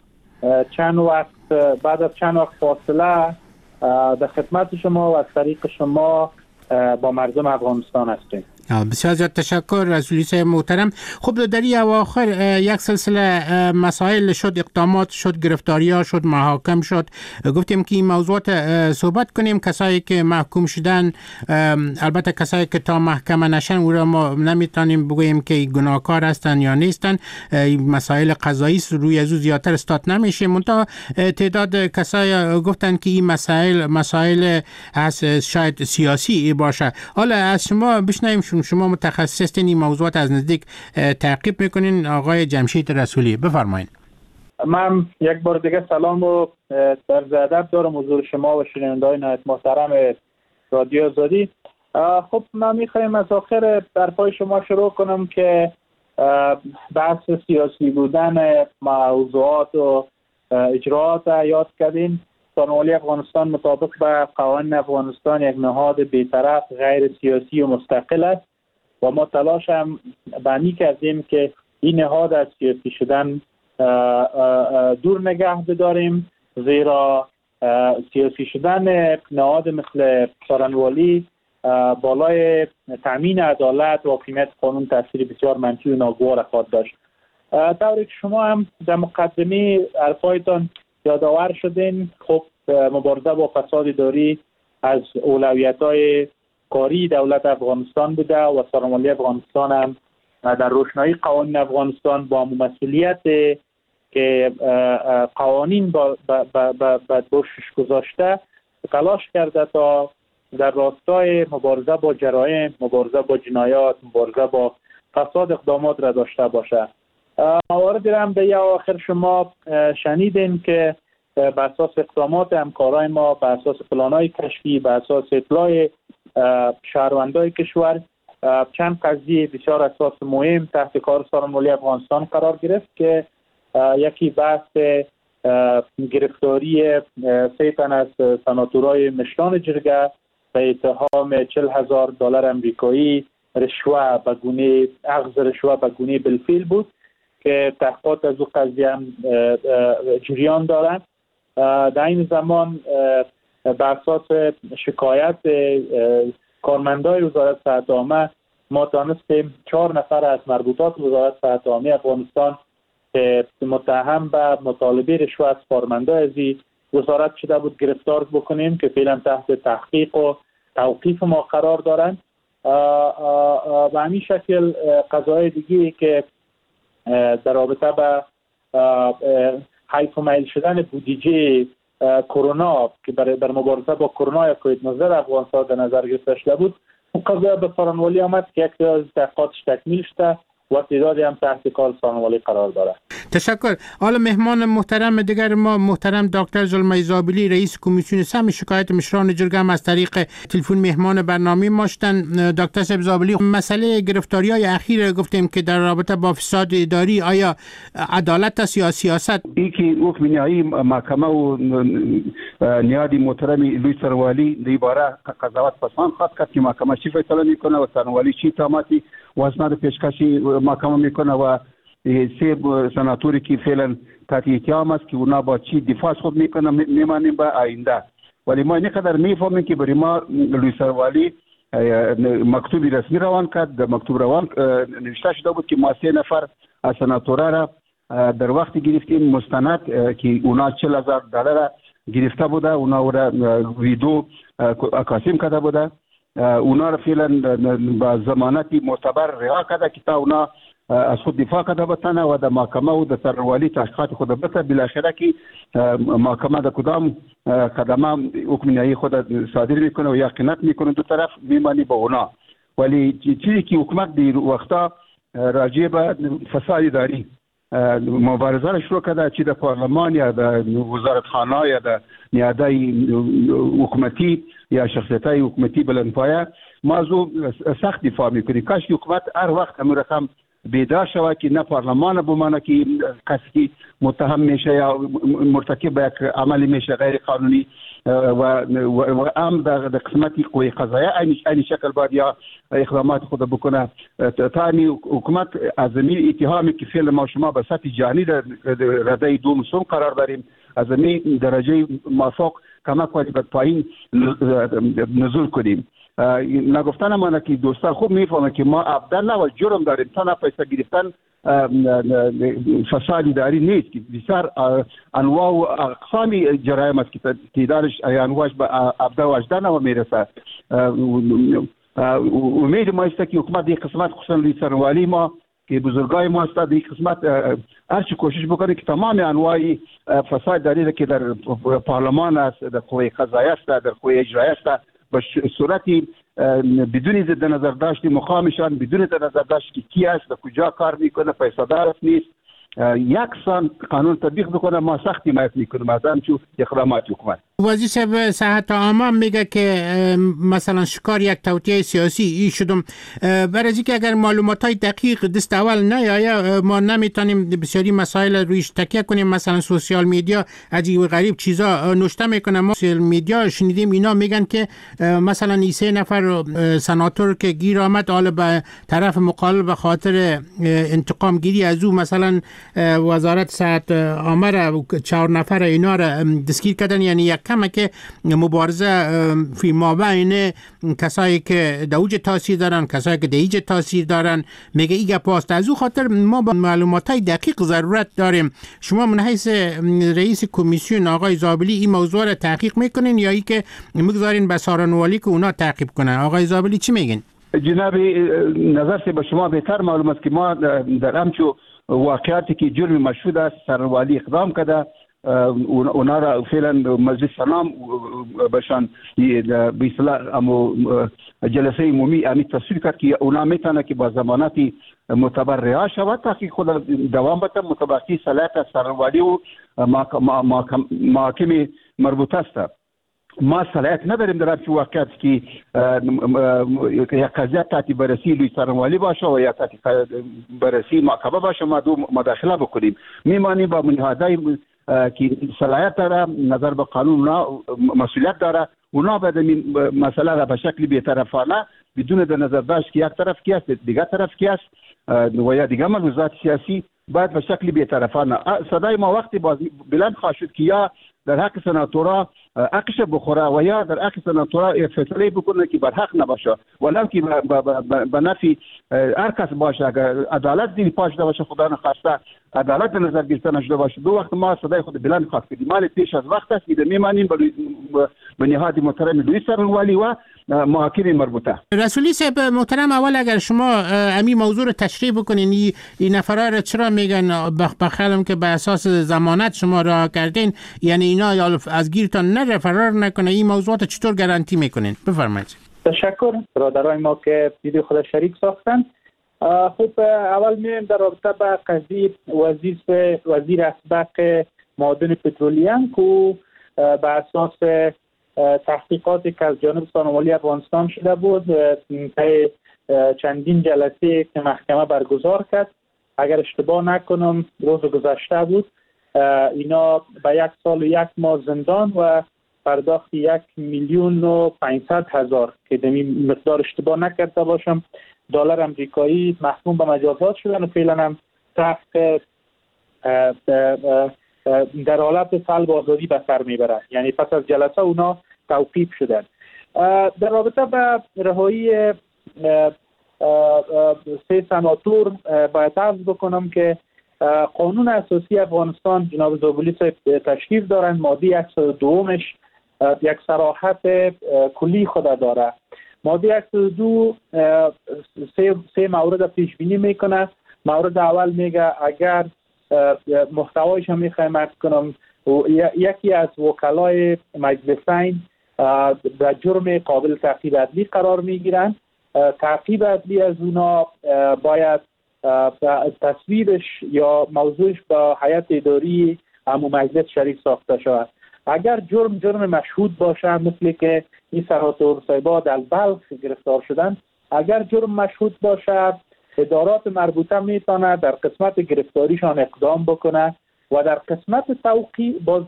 بعد از چند وقت فاصله در خدمت شما و از طریق شما با مردم افغانستان هستیم. بسیار زیاد تشکر رسولی صاحب محترم. خب در این اواخر یک سلسله مسائل شد، اقدامات شد، گرفتاری‌ها شد، محاکم شد. گفتیم که این موضوعات صحبت کنیم. کسایی که محکوم شدن، البته کسایی که تا محکمه نشن او را ما نمیتونیم بگوییم که گناهکار هستن یا نیستن. مسائل قضایی روی از او زیادتر استاد نمیشه. منتها تعداد کسایی گفتن که این مسائل از شاید سیاسی باشه. حالا از شما بشنویم، شما متخصص هستین این موضوعات از نزدیک تعقیب میکنین. آقای جمشید رسولی بفرمایید. من یک بار دیگه سلام و عرض ادب دارم حضور شما و شنونده‌های نهایت محترم رادیو آزادی. خب من میخوایم از آخر حرفای شما شروع کنم که بحث سیاسی بودن موضوعات و اجراعات یاد کردین. سارانولی افغانستان مطابق به قوانین افغانستان یک نهاد بی‌طرف غیر سیاسی و مستقل است و ما تلاش هم بانی کردیم که این نهاد از سیاسی شدن دور نگه بداریم، زیرا سیاسی شدن نهاد مثل سارانولی بالای تامین عدالت و حاکمیت قانون تاثیر بسیار منفی و ناگوار خواهد داشت. طوری که شما هم در مقدمه حرفایتان یادآور شدین، خب مبارزه با فساد اداری از اولویت‌های کاری دولت افغانستان بوده و سارانولی افغانستان هم در روشنایی قوانین افغانستان با مسئولیت که قوانین با دوشش گذاشته تلاش کرده تا در راستای مبارزه با جرایم، مبارزه با جنایات، مبارزه با فساد اقدامات را داشته باشه. مواردی را هم در آخر شما شنیدین که به اساس اقدامات همکارای ما، به اساس پلان‌های کشفی، به اساس اطلاع شهروندای کشور چند قضیه بسیار اساس مهم تحت کار سارانولی افغانستان قرار گرفت که یکی بحث گرفتاری 3 تن از سناتورای مشران جرگه به اتهام $40,000 امریکایی رشوه به گونه اخذ رشوه به گونه بالفعل بود که تحقیقات از او قضیه هم جریان دارند. در این زمان بر اساس شکایت کارمندای وزارت صحت عامه ما تانستیم 4 نفر از مربوطات وزارت صحت عامه افغانستان که متهم به مطالبه رشوه از کارمندای از وزارت شده بود گرفتار بکنیم که فعلا تحت تحقیق و توقیف ما قرار دارند. به همین شکل قضایای دیگه که در رابطه با حیف و میل شدن بودجه کرونا که بر مبارزه با کرونا یا کووید 19 افغانستان در نظر گرفته شده بود، اون قضیه به سارانولی آمد که یک تعداد تحقیقاتش تکمیل شده و تعدادی هم تحت کار سارانولی قرار داره. تشکر. حالا مهمان محترم دیگر ما محترم دکتر زلمه زابلی رئیس کمیسیون سم شکایت مشران جرگه هم از طریق تلفن مهمان برنامه ما شدن. دکتر صاحب زابلی، مسئله گرفتاری‌های اخیر گفتیم که در رابطه با فساد اداری آیا عدالت است یا سیاست؟ این که حکم نهایی محکمه و نیادی محترم لوی سارانولی در باره قضاوت پسند خواست کرد که محکمه چی فیصله میکنه و سارانولی چی تاماتی واسناد پیشکشی محکمه میکنه و 3 سناتوری که فعلا تحت اتهام است که اونا با چی دفاع خود میکنه میمانیم به آینده. ولی ما اینقدر میفهمیم که برای ما لوی سارانولی مکتوبی رسمی روان کرد. در مکتوب روان نوشته شده بود که ما 3 نفر از سناتورا را در وقت گرفتیم مستند که اونا $40,000 گرفته بوده، اونا را ویدیو عکاسی کرده بوده، اونا را فعلا با ضمانت معتبر رها کرده که تا اونا از خود دفاع کرده بتانه و در محکمه و در سارانولی تحقیقات خود بته. بالاخره که محکمه در کدام قدمه حکم نهایی خود صادر میکنه و یقینت میکنه دو طرف میمانی با اونا. ولی چیزی که حکومت در وقتا راجع به فساد اداری مبارزه را شروع کرده، چی در پارلمان یا در وزارتخانه یا در نیادهای حکومتی یا شخصیت‌های حکومتی بلندپایه، ما از او سخت دفاع میکنیم. کاش که حکومت هر وقت همون رقم بیدار شود که نه پارلمان بمانه که کسی که متهم میشه یا مرتکب به یک عملی میشه غیر قانونی و هم در قسمتی قوی قضاییه این شکل باید یا اقدامات خود بکنه. تا حکومت از این اتهامی که فعل ما شما به سطح جهانی در رده 2 قرار داریم، از این درجه موافق کمک کنیم به پایین نزول کنیم. نگفتن ما که دوستان خوب میفهمن که ما ابدا و جرم داریم، تا پیسه گرفتن فساد اداری نیست که بسیار انواع و اقسام جرایم است که تعدادش انواعش به ابدا و اجدا نو میرسه. امید ما است که حکومت این قسمت خصوصا روی سروالی ما که بزرگای ما است در این قسمت هرچی کوشش بکنه که تمام انواع فساد اداری که در پارلمان است، در قوه قضاییه است، در قوه اجراییه است، به صورتی بدون ضد نظر داشت مقامشان، بدون ضد نظر داشت که کی است، کجا کار میکنه، پیسه دار است نیست، یک سان قانون تطبیق بکنه. ما سخت حمایت میکنیم از همچون اقدامات حکومت. وزیر صحت عامه میگه که مثلا شکار یک توطئه سیاسی ای شدم، برای اینکه اگر معلومات های دقیق دست اول نیاید ما نمیتونیم بسیاری مسائل رویش تکیه کنیم. مثلا سوشیال میدیا عجیب و غریب چیزا نوشته میکنه. ما سوشیال میدیا شنیدیم اینا میگن که مثلا 3 نفر سناتور که گیر آمد حالا به طرف مقابل به خاطر انتقام گیری از او مثلا وزارت صحت عامه را 4 نفر اینا را دستگیر کردن. یعنی یک کمه که مبارزه فی مابین کسایی که دوج تاثیر دارن، کسایی که دیج تاثیر دارن، میگه ایگه پاست. از او خاطر ما با معلوماتای دقیق ضرورت داریم. شما من حیث رئیس کمیسیون آقای زابلی این موضوع را تحقیق میکنین یا ای که میگذارین به سارانوالی که اونا تعقیب کنن؟ آقای زابلی چی میگین؟ جناب نظر سے به شما بهتر معلوم است که ما در همچو واقعاتی که جرم مشهود است سارانوالی اقدام کرده، اونا را فعلا مجلس سلام بشان به اصطلاح جلسه عمومی امی تصویب کرد که اونا میتونه که با ضمانت معتبر رها شود تحقیق خود دوام بده مطابقی صلاحیت سارانوالی و محاکم مربوطه است. ما صلاحیت نداریم در همچون واقعیت که یک قضیه تحت بررسی لوی سارانوالی باشه و یا تحت بررسی محکمه باشه ما دو مداخله بکنیم. میمانیم با نهادهای که صلاحیت داره، نظر به قانون مسئولیت داره، اونا باید مسئله را به شکل بی‌طرفانه بدون در نظر داشت که یک طرف کی است دیگر طرف کی است و یا دیگر ملحوظات سیاسی باید به شکل بی‌طرفانه. صدای ما وقتی بلند خواهد شد که یا در حق سناتورا حقش بخوره و یا در حق سناتورا فیصله بکنه که بر حق نباشه، ولو که به نفع هر کس باشه. اگر عدالت زیر پا شده باشه خدا نخواسته عدالت به نظر گرفته نشده باشه، دو وقت ما صدای خود بلند خواهد کردیم. مال پیش از وقت است که میمانیم به نهاد محترم لوی سارانوالی و محاکم مربوطه. رسولی صاحب محترم، اول اگر شما امی موضوع رو تشریح بکنین این نفرا را چرا میگن بخیالم که به اساس ضمانت شما را کردین، یعنی اینا از گیرتان نره فرار نکنه، این موضوعات چطور گارانتی میکنین؟ بفرمایید. تشکر برادرای ما که ویدیو خود شریک ساختن. خب اول میایم در رابطه با قضیه وزیر اسبق معادن پترولیوم که به اساس تحقیقاتی که از جانب سارانوالی افغانستان شده بود طی چندین جلسه که محکمه برگزار کرد، اگر اشتباه نکنم روز گذشته بود، اینا به 1 سال و 1 ماه زندان و پرداخت 1,500,000 که دمی مقدار اشتباه نکرده باشم دلار امریکایی محکوم به مجازات شدن و فعلا هم تحت در حالت سلب آزادی به سر میبرند. یعنی پس از جلسه اونا توقیف شدن. در رابطه با رهایی 3 سناتور باید عرض بکنم که قانون اساسی افغانستان جناب زابلی تشریف دارن، ماده 102 یک صراحت کلی خود داره. ماده 102 سه مورد پیش بینی میکنه. مورد اول میگه اگر محتوایش هم میخوایم عرض کنم، یکی از وکلای مجلسین در جرم قابل تعقیب عدلی قرار میگیرن، تعقیب عدلی از اونا باید تصویبش یا موضوعش با هیئت اداری عموم مجلس شریک ساخته شود. اگر جرم مشهود باشه، مثل که این سناتور صاحبا در بلخ گرفتار شدن، اگر جرم مشهود باشه، ادارات مربوطه میتونه در قسمت گرفتاریشان اقدام بکنه و در قسمت توقیع باز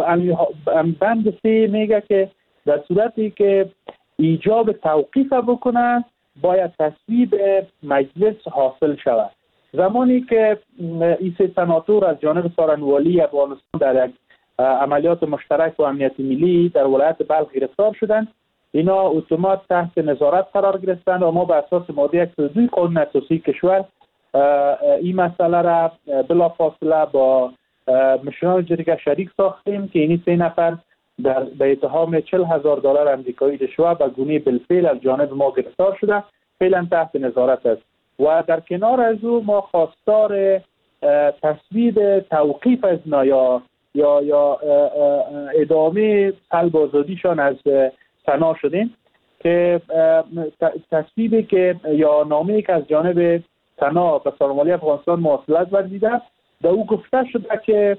بند 3 میگه که در صورتی که ایجاب توقیف بکنه باید تصویب مجلس حاصل شود. زمانی که این 3 سناتور از جانب سارنوالی افغانستان در یک عملیات مشترک و امنیت ملی در ولایت بلخ گرفتار شدند، اینا اتومات تحت نظارت قرار گرفتند و ما به اساس ماده 102 قانون اساسی کشور این مسئله را بلافاصله با مشران جرگه شریک ساختیم که این 3 نفر به اتهام $40,000 امریکایی رشوه به گونه بالفعل از جانب ما گرفتار شده، فعلا تحت نظارت است. و در کنار از او ما خواستار تصویب توقیف از یا ادامه سلب آزادیشان از سنا شدیم که تصویبی که یا نامه‌ای که از جانب سنا به سارنوالی افغانستان مواصلت ورزیده، در او گفته شده که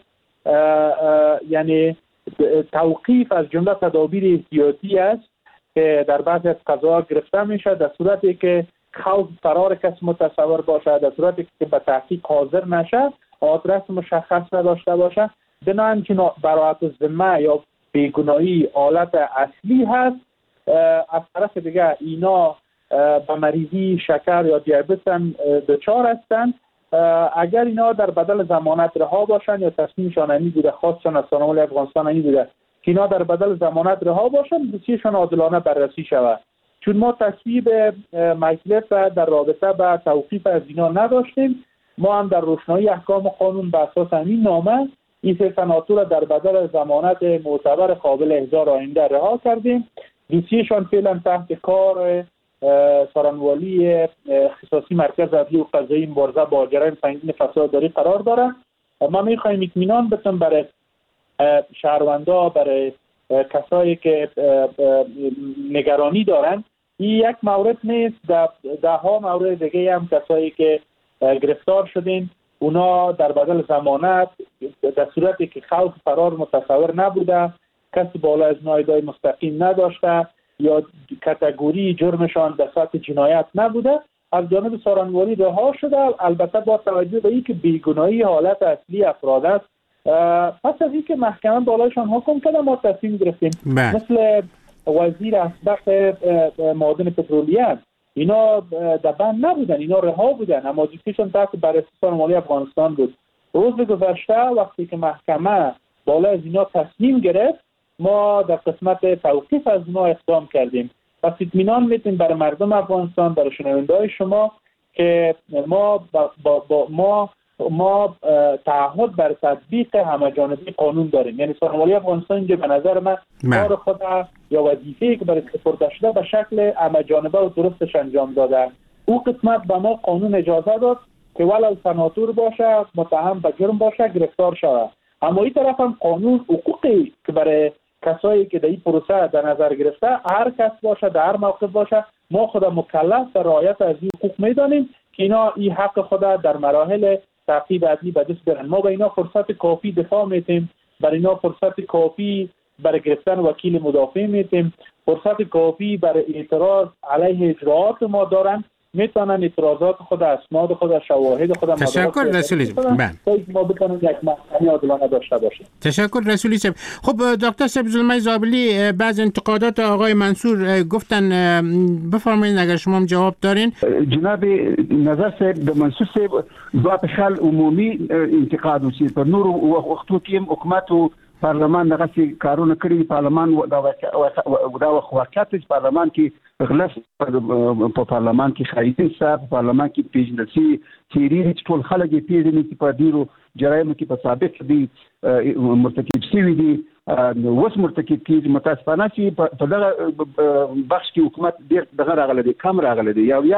یعنی توقیف از جمله تدابیر احتیاطی است که در بعضی از قضاها گرفته میشه در صورتی که خوف فرار کس متصور باشه، در صورتی که به تحقیق حاضر نشه، آدرس مشخص نداشته باشه، بنابراین که براءت الذمه یا بیگناهی حالت اصلی هست. از طرف دیگه اینا به مریضی شکر یا دیابت هم دچار هستند. اگر اینا در بدل ضمانت رها باشن یا تصمیمشان اینی بوده، خواستشان از سارنوالی افغانستان اینی بوده که اینا در بدل ضمانت رها باشن، دوسیشان عادلانه بررسی شود. چون ما تصویب مجلس در رابطه با توقیف از اینا نداشتیم، ما هم در روشنایی احکام قانون به اساس همین نامه این 3 سناتور در بدل ضمانت معتبر قابل احضار آینده رها کردیم. دوسیشان فعلا تحت کار سارنوالی اختصاصی مرکز عدلی و قضایی مبارزه با جرایم سنگین فساداری قرار داره. ما میخوایم اطمینان بدیم برای شهروندا، برای کسایی که نگرانی دارن. این یک مورد نیست، ده ها مورد دیگه هم کسایی که گرفتار شدین اونا در بدل ضمانت در صورتی که خوف فرار متصور نبوده، کسی بالا از نایدای مستقیم نداشته یا کاتگوری جرمشان در سطح جنایت نبوده، از جانب سارنوالی رها شده. البته با توجه به اینکه بیگناهی حالت اصلی افراد است، پس از اینکه محکمه بالایشان حکم کرده ما تصمیم گرفتیم مثل وزیر اسبق معادن پترولیه اینا در بند نبودن، اینا رها بودن، اما دوستیشون تحت بررسی سارنوالی افغانستان بود. روز گذشته وقتی که محکمه بالا از اینا تصمیم گرفت، ما در قسمت توقیف از اینا اقدام کردیم. پس اطمینان میتیم برای مردم افغانستان، برای شنونده‌های شما که ما تعهد بر تطبیق همه‌جانبه قانون داریم. یعنی سارنوالی افغانستان اینجا به نظر من کار خود یا وظیفه‌ای که برای سپرده شده به شکل همه‌جانبه و درستش انجام داده. او قسمت به ما قانون اجازه داد که ولو سناتور باشه، متهم به جرم باشه، گرفتار شود. اما این طرف هم قانون حقوقی که برای کسایی که در این پروسه در نظر گرفته، هر کس باشه، در هر موقع باشه، ما خود مکلف به رعایت از این حقوق میدانیم که اینا این حق خود در مراحل تعقیب عدلی به دست برن. ما به اینا فرصت کافی دفاع میتیم، برای اینا فرصت کافی برای گرفتن وکیل مدافع میتیم، فرصت کافی برای اعتراض علیه اجراءات ما دارن، میتونن اعتراضات خود، اسناد خود، شواهد خود تشکر رسولی صاحب. ما بتونیم یک محکمه عادلانه داشته باشیم. تشکر رسولی صاحب. خب دکتر صاحب زلمه زابلی، بعض انتقادات آقای منصور گفتن، بفرمایید اگر شما هم جواب دارین. جناب نظر صاحب منصور صاحب ذات خل عمومی انتقاد وشي پر نور وختو کې حکومت او پارلمان دغه کارونه کړی، پارلمان دا واقعیت پارلمان کې غلط په پارلمان کې خایتین صاحب په پارلمان کې پیژندل تیری ټول خلک پیژني چې په ډیرو جرایمو کې په سابق دي مرتکب شوي دي، وس مرتکب کیږي. متاسفانه چې په دغه بخش کې حکومت ډیر دغه راغله دي، کم راغله دي، یا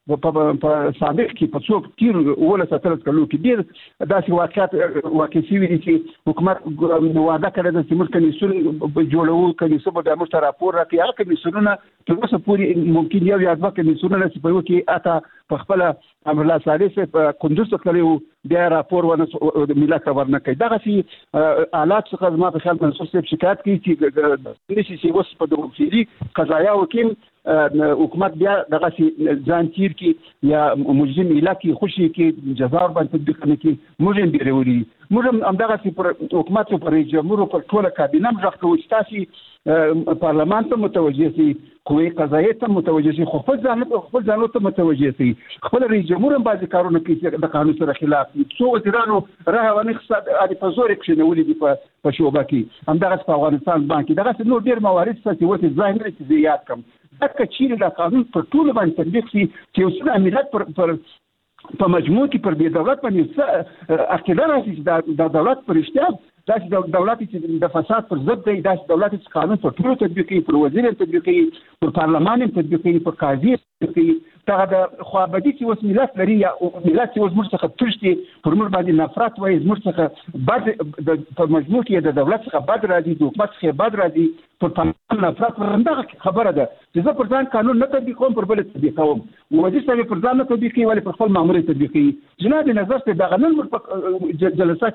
په سابق کې په څو تیر ولا ستل کلو کې ډیر داسې واقع شوي دي چې حکومت وعده کړې ده چې موږ کمیسیون جوړو کمیسیون به موږ راپور راکړي. هغه کمیسیونونه تر اوسه پورې ممکن یو یا دوه کمیسیونونه چې په یو کې اته په خپل امر الله صالح په کندوز کې بیا راپور ونه ملت ورنه کوي. دغه سي آلات څخه ما په خیال منصور صاحب شکایت کوي چې نشي چې وس په دغه فعلی قضایا وکیم حکومت بیا دغه سي ځان تیر کې یا مجرم علاقې خوشي کې جزا باندې تطبیق نه کې موږ به وروړي. موږ هم دغه سي پر حکومت پر رئیس جمهور پر ټول کابینه مخ کوي چې تاسو پارلمان ته متوجه سي، قوی قضاییه ته متوجه سي، خپل ځانو ته متوجه سي. خپل رئیس جمهور هم بعضی کارونه کوي چې د قانون سره خلاف دي. څو وزیرانو راهونه اقتصاد په زور کې نه ولې په شوبه کې هم دغه په افغانستان باندې دغه نور ډیر موارد چې وته ظاهر چې زیات کم دغه چیرې د قانون پر ټول باندې تطبیق شي چې اوسه ملت پر په مجموع کې پر دې دولت باندې اقتدار راشي. د دولت پر اشتیا داسې دولت چې د فساد پر ضد دی، داسې دولت چې قانون پر ټول تطبیق کوي، پر وزیر تطبیق کوي، پر پارلمان تطبیق کوي، پر قاضي تطبیق کوي. دا د خوابدي چې اوس ملت لري یا ملت چې اوس موږ څخه تشتي پر موږ باندې نفرت وایي، موږ څخه بد په مجموع کې د دولت څخه بد راځي، د حکومت څخه بد راځي، پر پارلمان نفرت ورنده خبره ده چې زه پر ځان قانون نه تطبیق کوم، پر بل تطبیق کوم. وزیر صاحب پر ځان نه تطبیق کوي ولی پر خپل مامور تطبیق کوي. جناب نظر ته دغه نن جلسه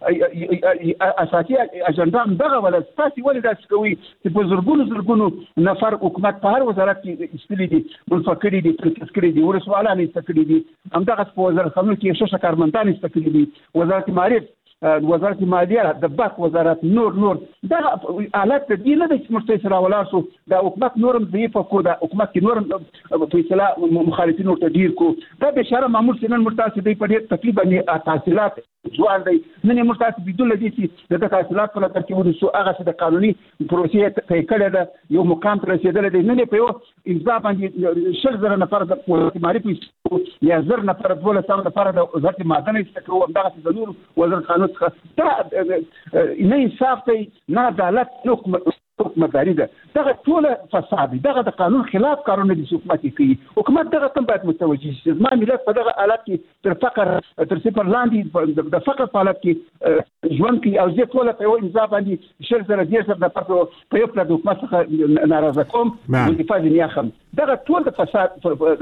کې اساسي اجنډا هم دغه ولا تاسو ولې داسې کوي چې په زرګونو نفر حکومت په هر وزارت کې استلې دي، منفکري دي، تذکرې دي، ورسوالان استکړي دي، همدغه په وزارت خدمت کې شش کارمندان استکړي دي، وزارت معارف، وزارت مالیه، د بانک وزارت، نور دا حالت دې نه د مستثنا ولاسو د حکومت نورم ضعیف کو د حکومت کې نورم په اصطلاح مخالفین ورته ډیر کو. دا به شرم معمول سنن مرتاسي دی په دې تقریبا تحصیلات ځوان دی نن مرتاسي بدون لدی چې د تحصیلات په لټه کې ورسو هغه د قانوني پروسې ته کړه د یو مقام تر رسیدل دی. نن په یو امضا باندې شل زره نفر د وزارت معرفت یا زر نفر د ولسمه نفر د وزارت معدن استکرو همدغه د نور وزارت قانون دا نه انصاف دی، نه عدالت، نه حکومتداري ده. دغه ټول فساد دغه د قانون خلاف کارونه دي حکومت کوي. حکومت دغه تم باید متوجه شي. زما ملت په دغه حالت کې تر فقر تر صفر لاندې د فقر په حالت کې ژوند کوي او زه ټول په یو امضا باندې شل زره دېرش زره په یو پلان د حکومت څخه ناراضه کوم دفاع ځنې اخلم. دغه ټول د فساد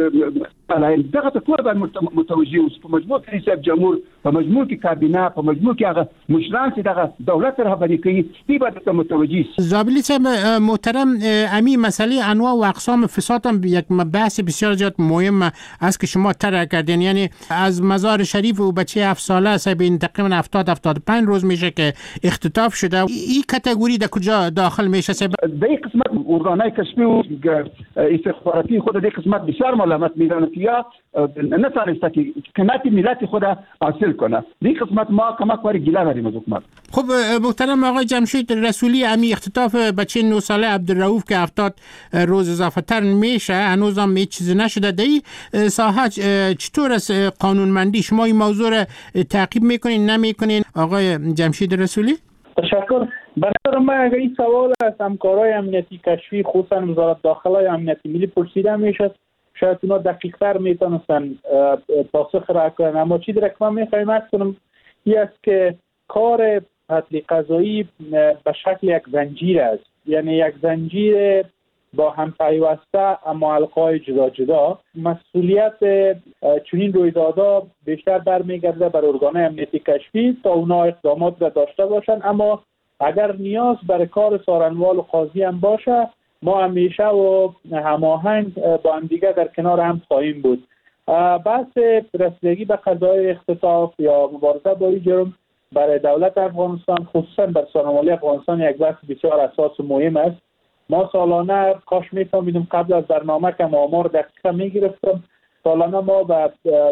دغه ټول باندې متوجه اوس په مجموع کې رئیس جمهور، په مجموع کې کابینه، په مجموع کې هغه مشران چې دغه دولت رهبری کوي دی باید متوجه شي. زابلی صاحب محترم، امی مسئله انواع و اقسام فساد هم یک بحث بسیار زیاد مهم است که شما طرح کردین. یعنی از مزار شریف و بچه 7 ساله صاحب تقریبا 70-75 روز میشه که اختطاف شده. این کاتگوری در کجا داخل میشه صاحب؟ در این قسمت ارگانهای کشفی و استخباراتی خود در قسمت بسیار ملامت میدن که یا نتونسته که قناعت ملت خود حاصل کنه. در این قسمت ما کمک واری گله داریم از حکومت. خب محترم آقای جمشید رسولی، امی اختطاف بچه 9 ساله عبدالرؤوف که 70 روز اضافه تر میشه، هنوز هم هیچ چیزی نشده. در این ساحه چطور از قانونمندی شما این موضوع را تعقیب میکنین نمیکنین آقای جمشید رسولی؟ تشکر. به نظر من اگر این سوال از همکارای امنیتی کشفی خصوصا وزارت داخله یا امنیتی ملی پرسیده میشه، شاید اونا دقیق‌تر میتونستن پاسخ را کنن. اما چیزی را که من میخوایم عرض کنم این است که کار قتل قضایی به شکل یک زنجیر است، یعنی یک زنجیر با هم پیوسته اما حلقه‌های جدا جدا. مسئولیت چنین رویدادها بیشتر برمیگرده بر ارگان‌های امنیتی کشفی تا اونا اقدامات را داشته باشند. اما اگر نیاز بر کار سارنوال و قاضی هم باشه، ما همیشه و هماهنگ با هم دیگه در کنار هم خواهیم بود. بحث رسیدگی به قضای اختطاف یا مبارزه با این جرم برای دولت افغانستان خصوصا بر سارنوالی افغانستان یک بحث بسیار اساس و مهم است. ما سالانه کاش میفهمیدیم قبل از برنامه که آمار دقیقه میگرفتم، سالانه ما به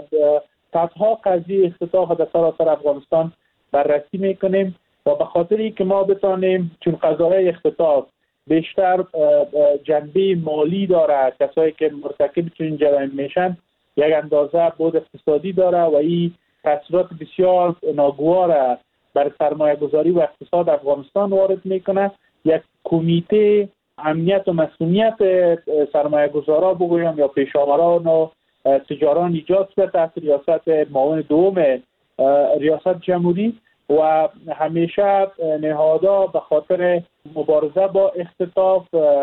صدها قضیه اختطاف در سراسر افغانستان بررسی میکنیم و به خاطری که ما بتانیم چون قضای اختطاف بیشتر جنبه مالی داره، کسایی که مرتکب چنین جرایم میشن یک اندازه بود اقتصادی داره و این تاثیرات بسیار ناگوار بر سرمایه گذاری و اقتصاد افغانستان وارد میکنه. یک کمیته امنیت و مسئولیت سرمایه گذارا بگویم یا پیشاوران و تجاران ایجاد شده تحت ریاست معاون دوم ریاست جمهوری و همیشه نهادها به خاطر مبارزه با اختطاف،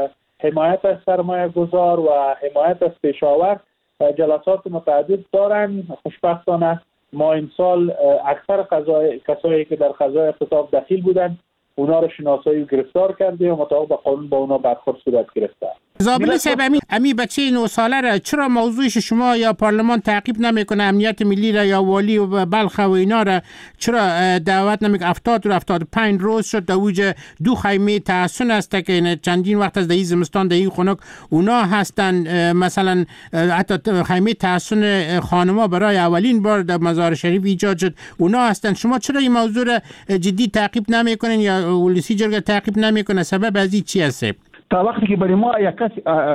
حمایت از سرمایه گذار و حمایت از پیشاور جلسات متعدد دارن. خوشبختانه ما این سال اکثر کسایی که در قضای اختطاف دخیل بودن اونا رو شناسایی و گرفتار کرده و مطابق با قانون با اونا برخورد صورت گرفته. زابلی صاحب، امی بچه 9 ساله را چرا موضوعش شما یا پارلمان تعقیب نمیکنه؟ امنیت ملی را یا والی و بلخ و اینا را چرا دعوت نمیکنه؟ 70 و 75 روز شد در اوج 2 خیمه تحسن است که چندین وقت از دهی زمستان دهی خنک اونا هستن. مثلا حتی خیمه تحسن خانما برای اولین بار در مزار شریف ایجاد شد، اونا هستن. شما چرا این موضوع را جدی تعقیب نمیکنین یا ولسی جرگه تعقیب نمیکنه؟ سبب از این چی است؟ تا وقتی که برای ما یک کس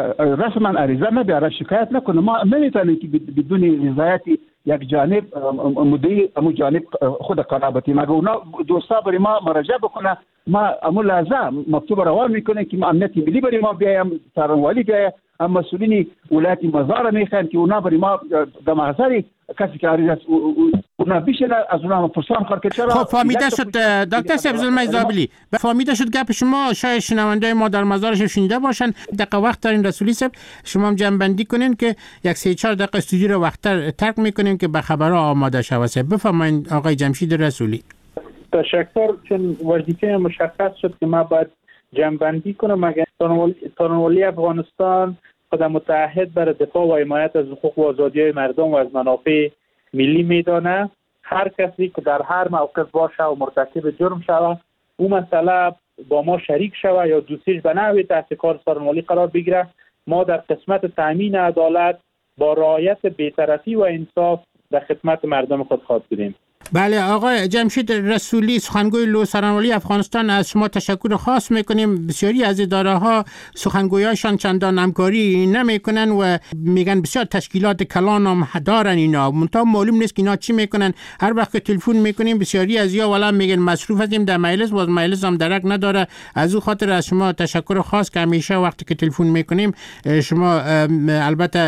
رسما عریضه نبیاره، شکایت نکنه، ما نمیتونیم که بدون رضایت یک جانب مدعی امو جانب خود قرابتی مگه اونا دوستا برای ما مراجعه بکنه، ما امو لازم مکتوب روان میکنه که امنیت ملی برای ما بیایم، سرانوالی بیایم، اما مسئولین ولایت مزار میخوان که اونا برای ما در محضر کسی که عریض است اونا بیشتر از اونا پرسان خواهد چرا. خب فهمیده شد دکتر صاحب زلمه زابلی، فهمیده شد گپ شما شاید شنونده ما در مزارش شنیده باشن. دقیقه وقت دارین رسولی صاحب شما هم جمع‌بندی کنین که یک 3-4 دقیقه استودیو رو وقت‌تر ترک میکنین که به خبرها آماده شود. بفرمایید آقای جمشید رسولی. تشکر. چون وظیفه مشخص شد که ما باید جمع‌بندی کنم. مگر تانوالی افغانستان خود متعهد برای دفاع و حمایت از حقوق و آزادی‌های مردم و از منافع ملی میدانه. هر کسی که در هر موقف باشه و مرتکب جرم شود اون مسئله با ما شریک شود یا دوستیش به نحوی تحت کار سرانوالی قرار بگیره، ما در قسمت تامین عدالت با رعایت بی‌طرفی و انصاف در خدمت مردم خود خواهد بودیم. بله آقای جمشید رسولی، سخنگوی لو سرانوالی افغانستان، از شما تشکر خاص میکنیم. بسیاری از اداره ها سخنگویاشان چندان همکاری نمیکنن و میگن بسیار تشکیلات کلان هم دارن اینا، منتها معلوم نیست که اینا چی میکنن. هر وقت که تلفن میکنیم بسیاری از یا والا میگن مصروف هستیم در مجلس، باز مجلس هم درک نداره. از او خاطر از شما تشکر خاص که همیشه وقتی که تلفن میکنیم شما البته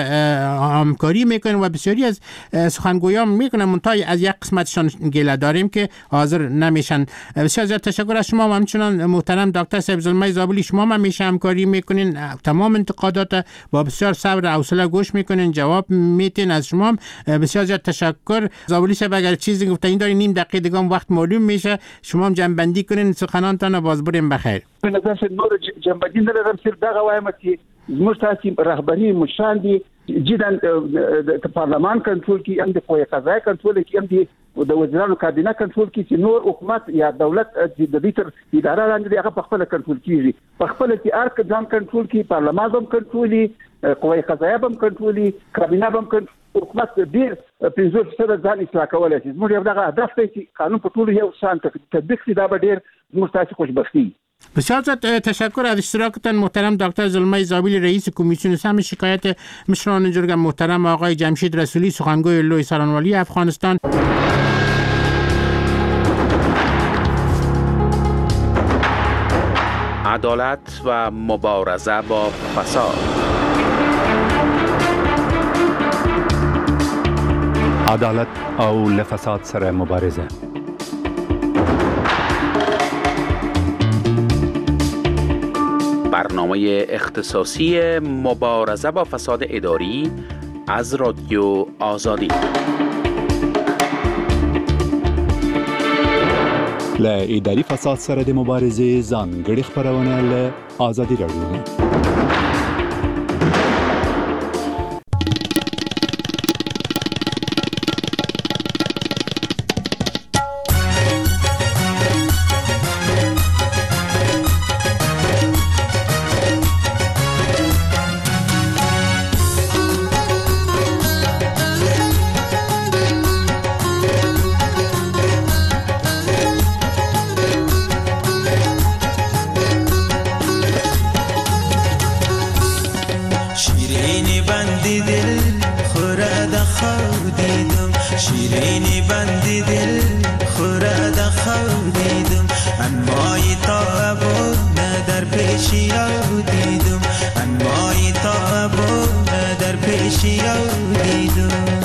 همکاری میکنین و بسیاری از سخنگویان میکنن، منتها از یک قسمتشان گله داریم که حاضر نمیشن. بسیار زیاد تشکر از شما و همچنان محترم دکتر صاحب زلمه زابلی، شما هم همیشه همکاری میکنین، تمام انتقادات با بسیار صبر و حوصله گوش میکنین، جواب میتین. از شما بسیار زیاد تشکر. زابلی صاحب اگر چیزی گفتین دارین نیم دقیقه دیگه وقت معلوم میشه، شما هم جمع بندی کنین سخنانتان و باز بریم بخیر. به نظر نور جمع بندی ندارم، صرف دغه وایم چې زموږ تاسو رهبری مشان دي جدا پارلمان کنټرول کی، هم د قوی قضایه کنټرول کی، هم د وزیرانو کابینه کنټرول کی، چې نور حکومت یا دولت د دې تر اداره لاندې هغه په خپل کنټرول کیږي، په خپل کې ارک ځان کنټرول کی، پارلمان هم کنټرولي، قوی قضایه هم کنټرولي، کابینه هم کنټرول. حکومت ډیر 50% ځان اصلاح کولای شي. زموږ یو دغه هدف دی چې قانون په ټولو یو شان تطبیق شي، دا به ډیر زموږ تاسو خوشبختی. بسیار زیاد تشکر از اشتراکتان محترم دکتر زلمه زابلی، رئیس کمیسیون سهم شکایت مشران جرگه، محترم آقای جمشید رسولی، سخنگوی لوی سرانوالی افغانستان. عدالت و مبارزه با فساد. عدالت او لفساد سره مبارزه. برنامه اختصاصی مبارزه با فساد اداری از رادیو آزادی. ل اداري فساد سره د مبارزې ځانګړي خبرونه له آزادي راډیو. پیشی رو دیدم دیدم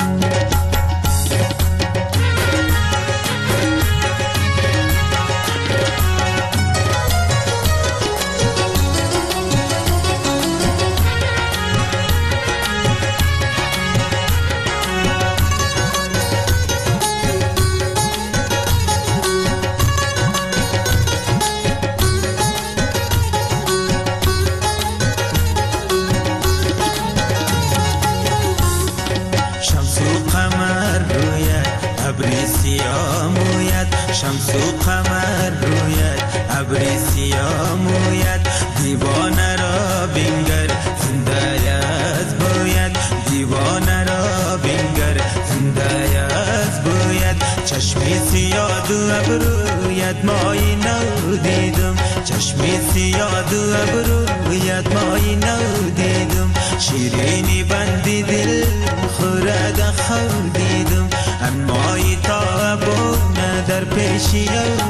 شمس و قمر رویت ابری سیاه مویت دیوانه را بینگر زنده از بویت دیوانه را بینگر زنده از بویت چشمی سیاه و ابرویت مایی نو دیدم چشمی سیاه و ابرویت مایی نو دیدم شیرینی بندی دل خورد خور دیدم انمایی تا بونه در پیشی